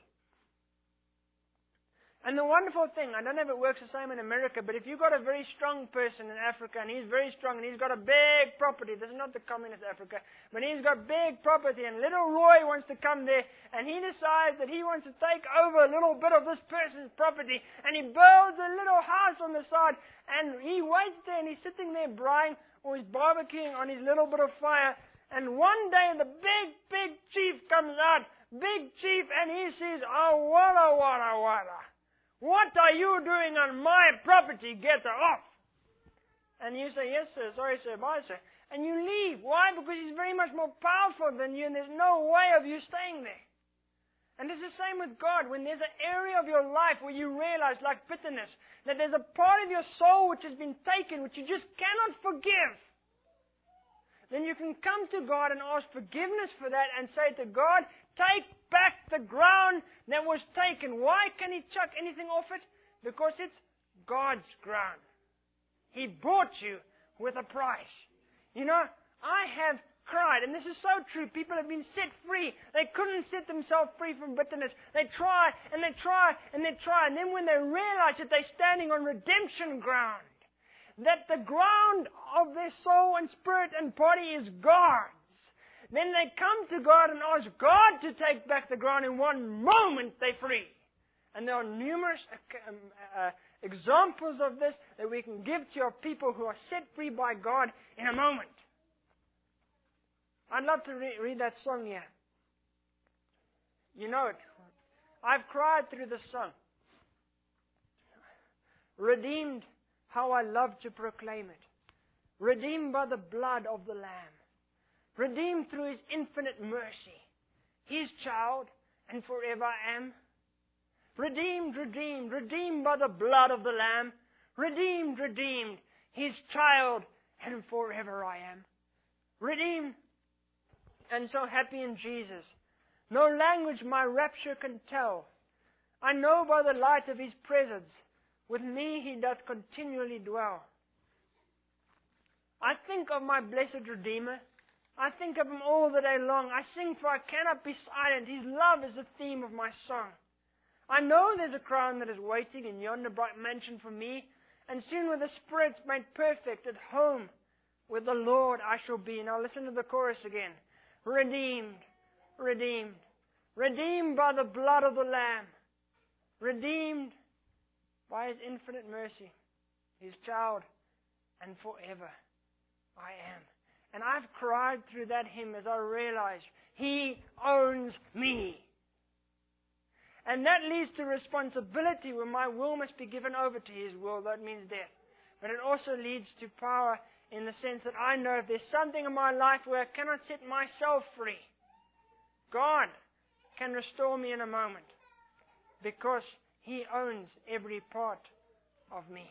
And the wonderful thing, I don't know if it works the same in America, but if you've got a very strong person in Africa, and he's very strong, and he's got a big property, this is not the communist Africa, but he's got big property, and little Roy wants to come there, and he decides that he wants to take over a little bit of this person's property, and he builds a little house on the side, and he waits there, and he's sitting there braaiing, or he's barbecuing on his little bit of fire, and one day the big chief comes out, big chief, and he says, "Oh, wada. What are you doing on my property? Get off." And you say, "Yes, sir. Sorry, sir. Bye, sir." And you leave. Why? Because he's very much more powerful than you, and there's no way of you staying there. And it's the same with God. When there's an area of your life where you realize, like bitterness, that there's a part of your soul which has been taken, which you just cannot forgive, then you can come to God and ask forgiveness for that and say to God, "Take back the ground that was taken." Why can He chuck anything off it? Because it's God's ground. He bought you with a price. You know, I have cried, and this is so true. People have been set free. They couldn't set themselves free from bitterness. They try, and they try, and they try, and then when they realize that they're standing on redemption ground, that the ground of their soul and spirit and body is God's, then they come to God and ask God to take back the ground. In one moment, they're free. And there are numerous examples of this that we can give to our people who are set free by God in a moment. I'd love to read that song here. You know it. I've cried through the song. Redeemed, how I love to proclaim it. Redeemed by the blood of the Lamb. Redeemed through His infinite mercy. His child, and forever I am. Redeemed, redeemed by the blood of the Lamb. Redeemed, His child, and forever I am. Redeemed, and so happy in Jesus. No language my rapture can tell. I know by the light of His presence, with me He doth continually dwell. I think of my blessed Redeemer. I think of Him all the day long. I sing, for I cannot be silent. His love is the theme of my song. I know there's a crown that is waiting in yonder bright mansion for me, and soon with the spirits made perfect at home with the Lord I shall be. Now listen to the chorus again. Redeemed, redeemed, redeemed by the blood of the Lamb, redeemed by His infinite mercy, His child, and forever I am. And I've cried through that hymn as I realized He owns me. And that leads to responsibility when my will must be given over to His will. That means death. But it also leads to power in the sense that I know if there's something in my life where I cannot set myself free, God can restore me in a moment because He owns every part of me.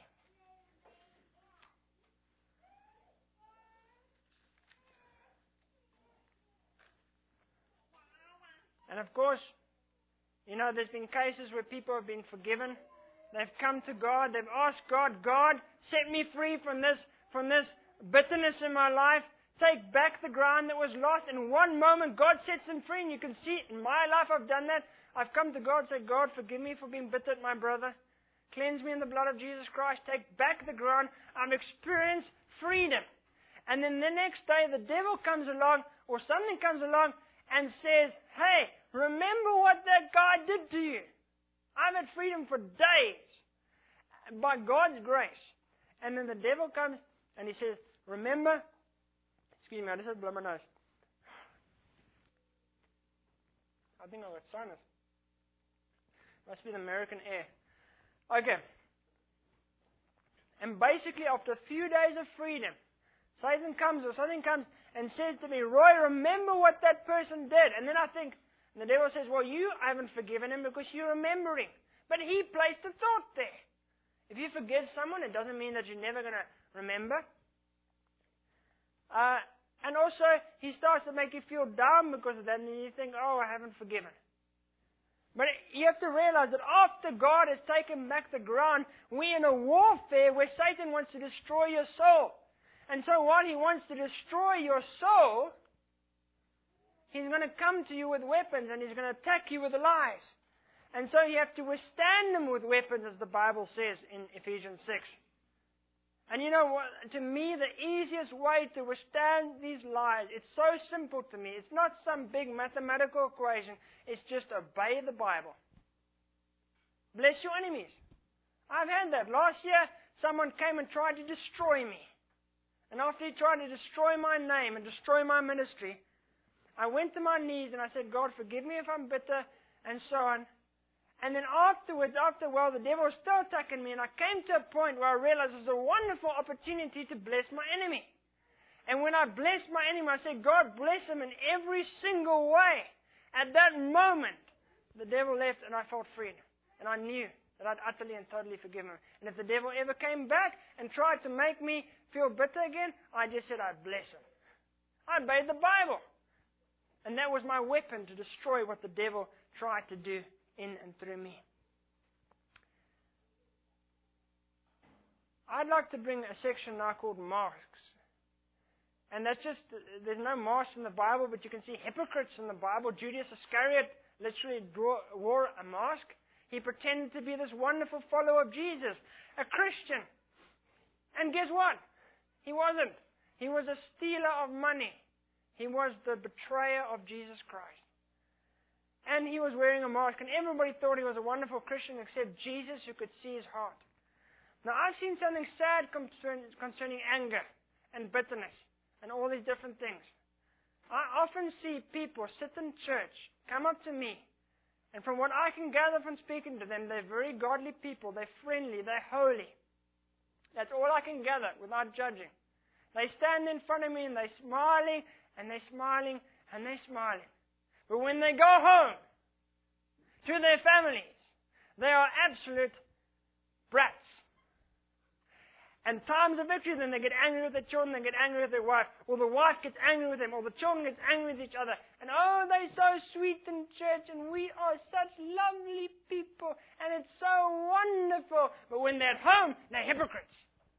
And of course, you know, there's been cases where people have been forgiven. They've come to God. They've asked God, "God, set me free from this bitterness in my life. Take back the ground that was lost." In one moment, God sets them free. And you can see it. In my life, I've done that. I've come to God and said, "God, forgive me for being bitter at my brother. Cleanse me in the blood of Jesus Christ. Take back the ground." I've experienced freedom. And then the next day, the devil comes along or something comes along and says, "Hey, remember what that guy did to you." I've had freedom for days by God's grace. And then the devil comes and he says, "Remember," excuse me, I just had to blow my nose. I think I've got sinus. Must be the American air. Okay. And basically after a few days of freedom, Satan comes or something comes and says to me, "Roy, remember what that person did." And then I think, And the devil says, well, you haven't forgiven him because you're remembering. But he placed a thought there. If you forgive someone, it doesn't mean that you're never going to remember. And also, he starts to make you feel down because of that, and you think, oh, I haven't forgiven. But you have to realize that after God has taken back the ground, we're in a warfare where Satan wants to destroy your soul. And so while he wants to destroy your soul, he's going to come to you with weapons, and he's going to attack you with lies. And so you have to withstand them with weapons, as the Bible says in Ephesians 6. And you know what? To me, the easiest way to withstand these lies, it's so simple to me. It's not some big mathematical equation. It's just obey the Bible. Bless your enemies. I've had that. Last year, someone came and tried to destroy me. And after he tried to destroy my name and destroy my ministry, I went to my knees and I said, God, forgive me if I'm bitter, and so on. And then afterwards, after a while, the devil was still attacking me, and I came to a point where I realized it was a wonderful opportunity to bless my enemy. And when I blessed my enemy, I said, God, bless him in every single way. At that moment, the devil left, and I felt freed. And I knew that I'd utterly and totally forgiven him. And if the devil ever came back and tried to make me feel bitter again, I just said, I'd bless him. I obeyed the Bible. And that was my weapon to destroy what the devil tried to do in and through me. I'd like to bring a section now called masks. And that's just, there's no masks in the Bible, but you can see hypocrites in the Bible. Judas Iscariot literally wore a mask. He pretended to be this wonderful follower of Jesus, a Christian. And guess what? He wasn't. He was a stealer of money. He was the betrayer of Jesus Christ. And he was wearing a mask, and everybody thought he was a wonderful Christian except Jesus, who could see his heart. Now, I've seen something sad concerning anger and bitterness and all these different things. I often see people sit in church, come up to me, and from what I can gather from speaking to them, they're very godly people, they're friendly, they're holy. That's all I can gather without judging. They stand in front of me and they're smiling, and they're smiling, and they're smiling. But when they go home to their families, they are absolute brats. And times of victory, then they get angry with their children, they get angry with their wife, or the wife gets angry with them, or the children get angry with each other. And oh, they're so sweet in church, and we are such lovely people, and it's so wonderful. But when they're at home, they're hypocrites.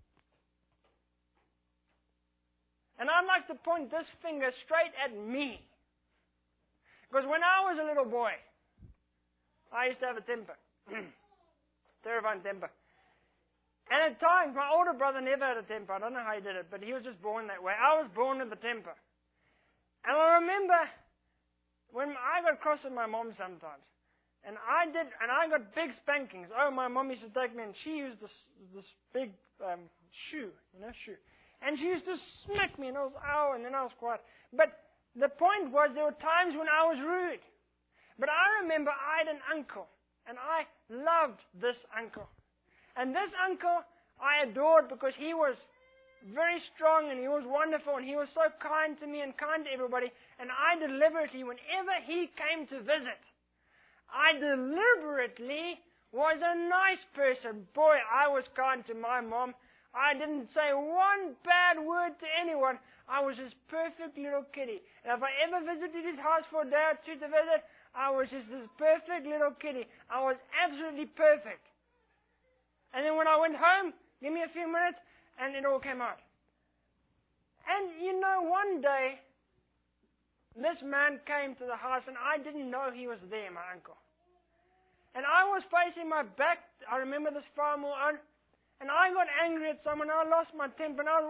And I'd like to point this finger straight at me. Because when I was a little boy, I used to have a temper. Terrifying temper. And at times, my older brother never had a temper. I don't know how he did it, but he was just born that way. I was born with a temper. And I remember when I got cross with my mom sometimes. And I got big spankings. Oh, my mom used to take me, and she used this big shoe. And she used to smack me, and I was, ow, and then I was quiet. But the point was, there were times when I was rude. But I remember I had an uncle, and I loved this uncle. And this uncle I adored because he was very strong, and he was wonderful, and he was so kind to me and kind to everybody. And I deliberately, whenever he came to visit, I deliberately was a nice person. Boy, I was kind to my mom. I didn't say one bad word to anyone. I was this perfect little kitty. And if I ever visited his house for a day or two to visit, I was just this perfect little kitty. I was absolutely perfect. And then when I went home, give me a few minutes, and it all came out. And you know, one day, this man came to the house, and I didn't know he was there, my uncle. And I was facing my back. I remember this far more on. And I got angry at someone, and I lost my temper, and I was,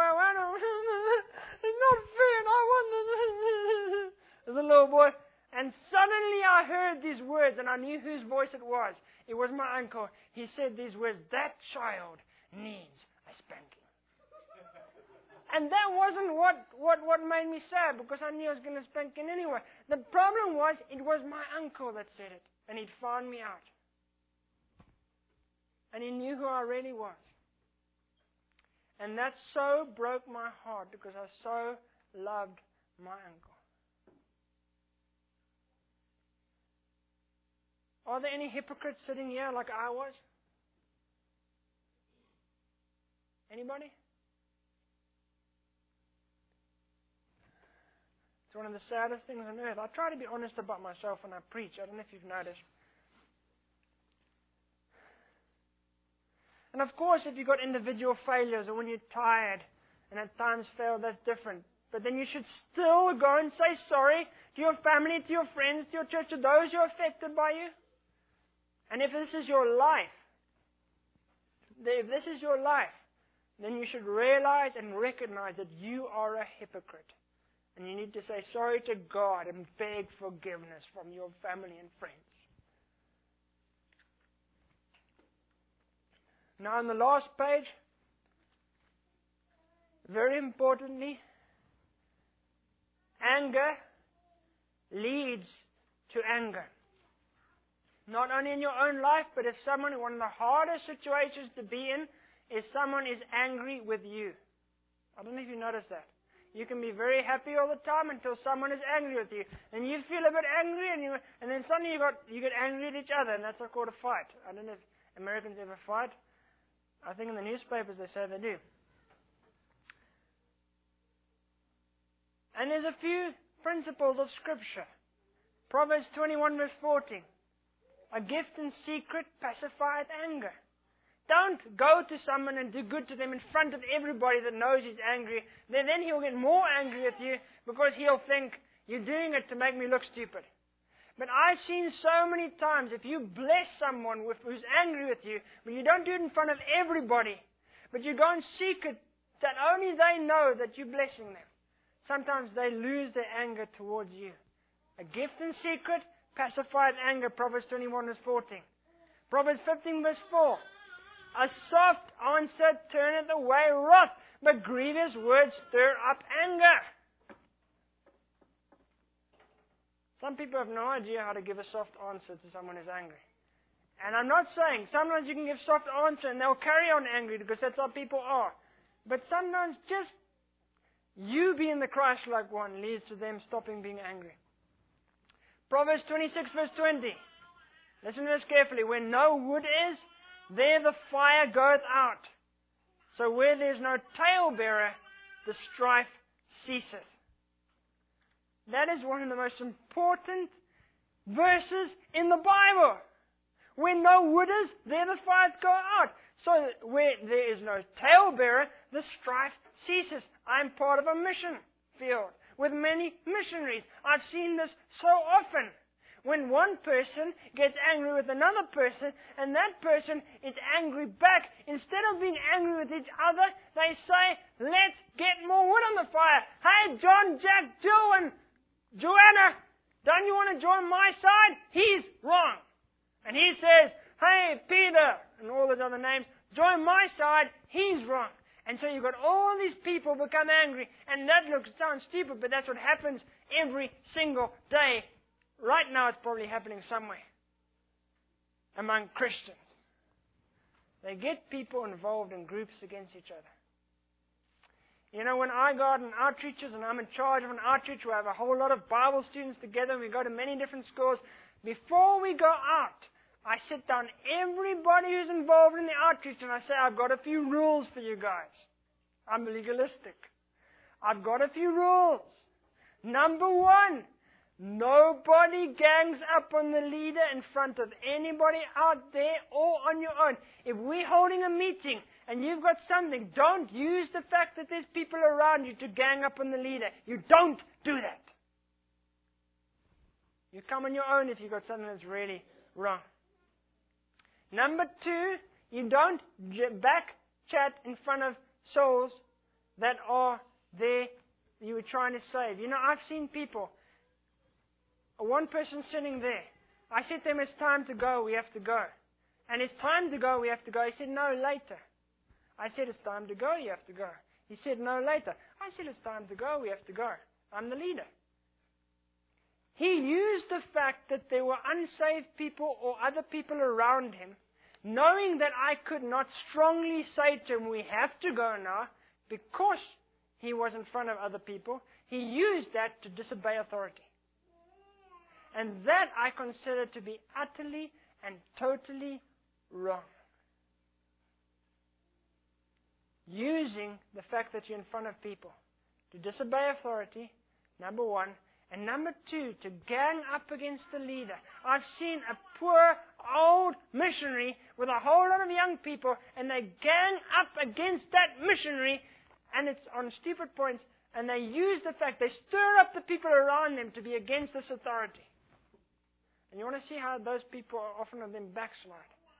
it's not fair, and I want this. As a little boy. And suddenly I heard these words, and I knew whose voice it was. It was my uncle. He said these words, that child needs a spanking. And that wasn't what made me sad, because I knew I was going to spank him anyway. The problem was, it was my uncle that said it, and he'd found me out. And he knew who I really was. And that so broke my heart, because I so loved my uncle. Are there any hypocrites sitting here like I was? Anybody? It's one of the saddest things on earth. I try to be honest about myself when I preach. I don't know if you've noticed. And of course, if you've got individual failures or when you're tired and at times fail, that's different. But then you should still go and say sorry to your family, to your friends, to your church, to those who are affected by you. And if this is your life, then you should realize and recognize that you are a hypocrite. And you need to say sorry to God and beg forgiveness from your family and friends. Now on the last page, very importantly, anger leads to anger. Not only in your own life, but if someone, one of the hardest situations to be in is someone is angry with you. I don't know if you noticed that. You can be very happy all the time until someone is angry with you. And you feel a bit angry, and then suddenly you get angry at each other, and that's called a fight. I don't know if Americans ever fight. I think in the newspapers they say they do. And there's a few principles of Scripture. Proverbs 21 verse 14. A gift in secret pacifieth anger. Don't go to someone and do good to them in front of everybody that knows he's angry. Then he'll get more angry with you because he'll think, you're doing it to make me look stupid. But I've seen so many times, if you bless someone who's angry with you, but you don't do it in front of everybody, but you go in secret that only they know that you're blessing them, sometimes they lose their anger towards you. A gift in secret pacified anger, Proverbs 21 verse 14. Proverbs 15 verse 4. A soft answer turneth away wrath, but grievous words stir up anger. Some people have no idea how to give a soft answer to someone who's angry. And I'm not saying, sometimes you can give soft answer and they'll carry on angry because that's how people are. But sometimes just you being the Christ-like one leads to them stopping being angry. Proverbs 26 verse 20. Listen to this carefully. Where no wood is, there the fire goeth out. So where there's no talebearer, the strife ceaseth. That is one of the most important verses in the Bible. Where no wood is, there the fire go out. So where there is no talebearer, the strife ceases. I'm part of a mission field with many missionaries. I've seen this so often. When one person gets angry with another person, and that person is angry back, instead of being angry with each other, they say, let's get more wood on the fire. Hey, John, Jack, Jill, and Joanna, don't you want to join my side? He's wrong. And he says, hey, Peter, and all those other names, join my side. He's wrong. And so you've got all these people become angry, and that sounds stupid, but that's what happens every single day. Right now it's probably happening somewhere among Christians. They get people involved in groups against each other. You know, when I go out on outreaches and I'm in charge of an outreach where I have a whole lot of Bible students together and we go to many different schools, before we go out, I sit down everybody who's involved in the outreach and I say, I've got a few rules for you guys. I'm legalistic. I've got a few rules. Number one, nobody gangs up on the leader in front of anybody out there or on your own. If we're holding a meeting and you've got something, don't use the fact that there's people around you to gang up on the leader. You don't do that. You come on your own if you've got something that's really wrong. Number two, you don't back chat in front of souls that are there you were trying to save. You know, I've seen people, one person sitting there. I said to him, it's time to go, we have to go. And it's time to go, we have to go. He said, no, later. I said, it's time to go, you have to go. He said, no, later. I said, it's time to go, we have to go. I'm the leader. He used the fact that there were unsaved people or other people around him, knowing that I could not strongly say to him, we have to go now, because he was in front of other people. He used that to disobey authority. And that I consider to be utterly and totally wrong. Using the fact that you're in front of people to disobey authority, number one, and number two, to gang up against the leader. I've seen a poor old missionary with a whole lot of young people, and they gang up against that missionary, and it's on stupid points, and they use the fact, they stir up the people around them to be against this authority. And you want to see how those people, often of them, backslide.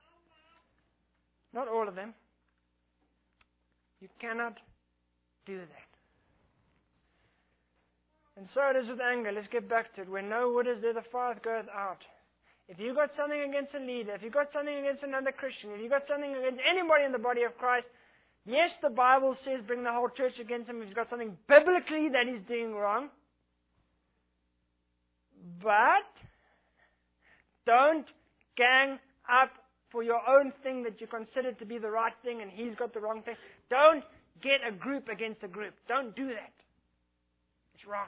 Not all of them. You cannot do that. And so it is with anger. Let's get back to it. Where no wood is there, the fire goeth out. If you've got something against a leader, if you've got something against another Christian, if you've got something against anybody in the body of Christ, yes, the Bible says bring the whole church against him if he's got something biblically that he's doing wrong. But don't gang up for your own thing that you consider to be the right thing and he's got the wrong thing. Don't get a group against a group. Don't do that. It's wrong.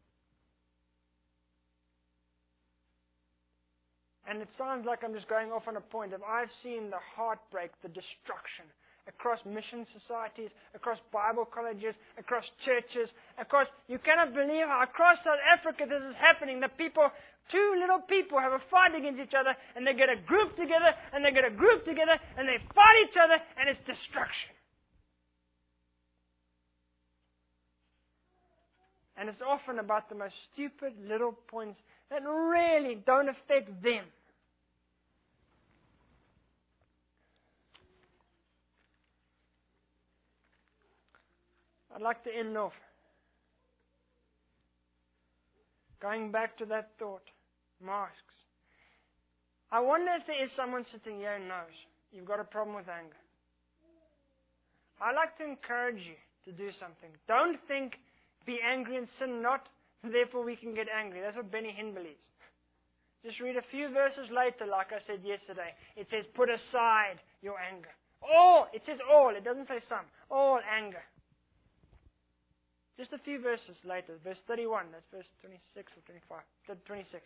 And it sounds like I'm just going off on a point. If I've seen the heartbreak, the destruction across mission societies, across Bible colleges, across churches, across, you cannot believe how across South Africa this is happening. The people, two little people have a fight against each other, and they get a group together, and they get a group together, and they fight each other, and it's destruction. And it's often about the most stupid little points that really don't affect them. I'd like to end off going back to that thought, masks. I wonder if there is someone sitting here who knows you've got a problem with anger. I'd like to encourage you to do something. Don't think, be angry and sin not, therefore we can get angry. That's what Benny Hinn believes. Just read a few verses later, like I said yesterday. It says, put aside your anger. All, it says all, it doesn't say some. All anger. Just a few verses later, verse 31, that's verse 26 or 25, 26.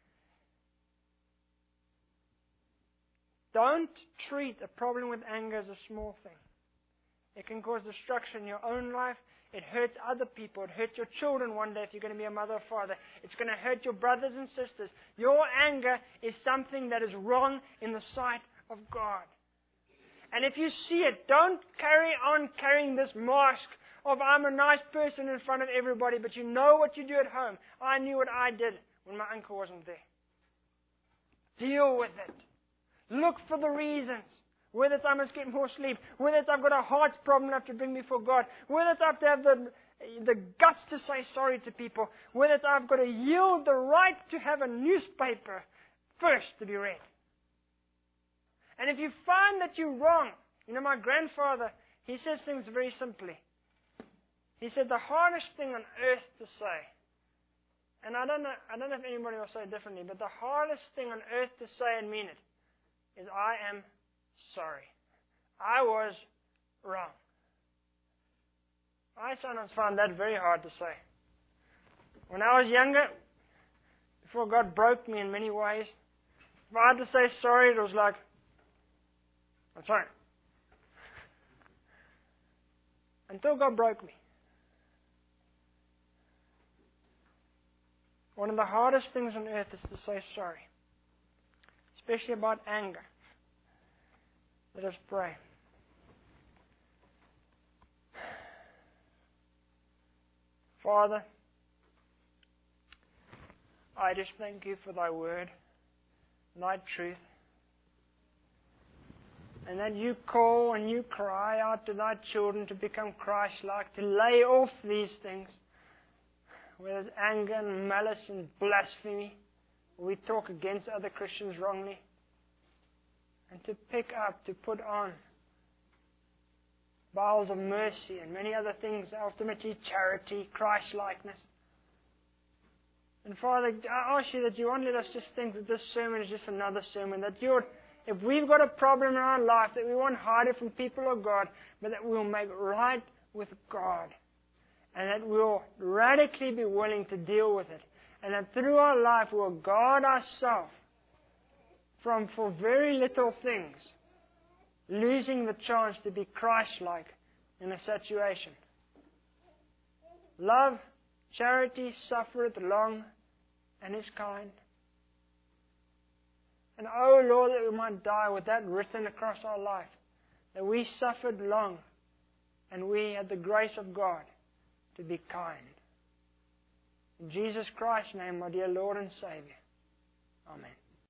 Don't treat a problem with anger as a small thing. It can cause destruction in your own life. It hurts other people. It hurts your children one day if you're going to be a mother or father. It's going to hurt your brothers and sisters. Your anger is something that is wrong in the sight of God. And if you see it, don't carry on carrying this mask of I'm a nice person in front of everybody, but you know what you do at home. I knew what I did when my uncle wasn't there. Deal with it. Look for the reasons. Whether it's I must get more sleep, whether it's I've got a heart problem enough to bring before God, whether it's I have to have the guts to say sorry to people, whether it's I've got to yield the right to have a newspaper first to be read. And if you find that you're wrong, you know, my grandfather, he says things very simply. He said the hardest thing on earth to say, and I don't know if anybody will say it differently, but the hardest thing on earth to say and mean it is I am sorry. I was wrong. I sometimes found that very hard to say. When I was younger, before God broke me in many ways, if I had to say sorry, it was like, I'm sorry. Until God broke me. One of the hardest things on earth is to say sorry, especially about anger. Let us pray. Father, I just thank you for thy word, thy truth, and that you call and you cry out to thy children to become Christ-like, to lay off these things, whether it's anger and malice and blasphemy, or we talk against other Christians wrongly, and to pick up, to put on bowels of mercy and many other things, ultimately charity, Christ-likeness. And Father, I ask you that you won't let us just think that this sermon is just another sermon, that if we've got a problem in our life, that we won't hide it from people or God, but that we'll make right with God. And that we'll radically be willing to deal with it. And that through our life we'll guard ourselves from, for very little things, losing the chance to be Christ-like in a situation. Love, charity, suffereth long, and is kind. And oh Lord, that we might die with that written across our life, that we suffered long, and we had the grace of God to be kind. In Jesus Christ's name, my dear Lord and Savior. Amen.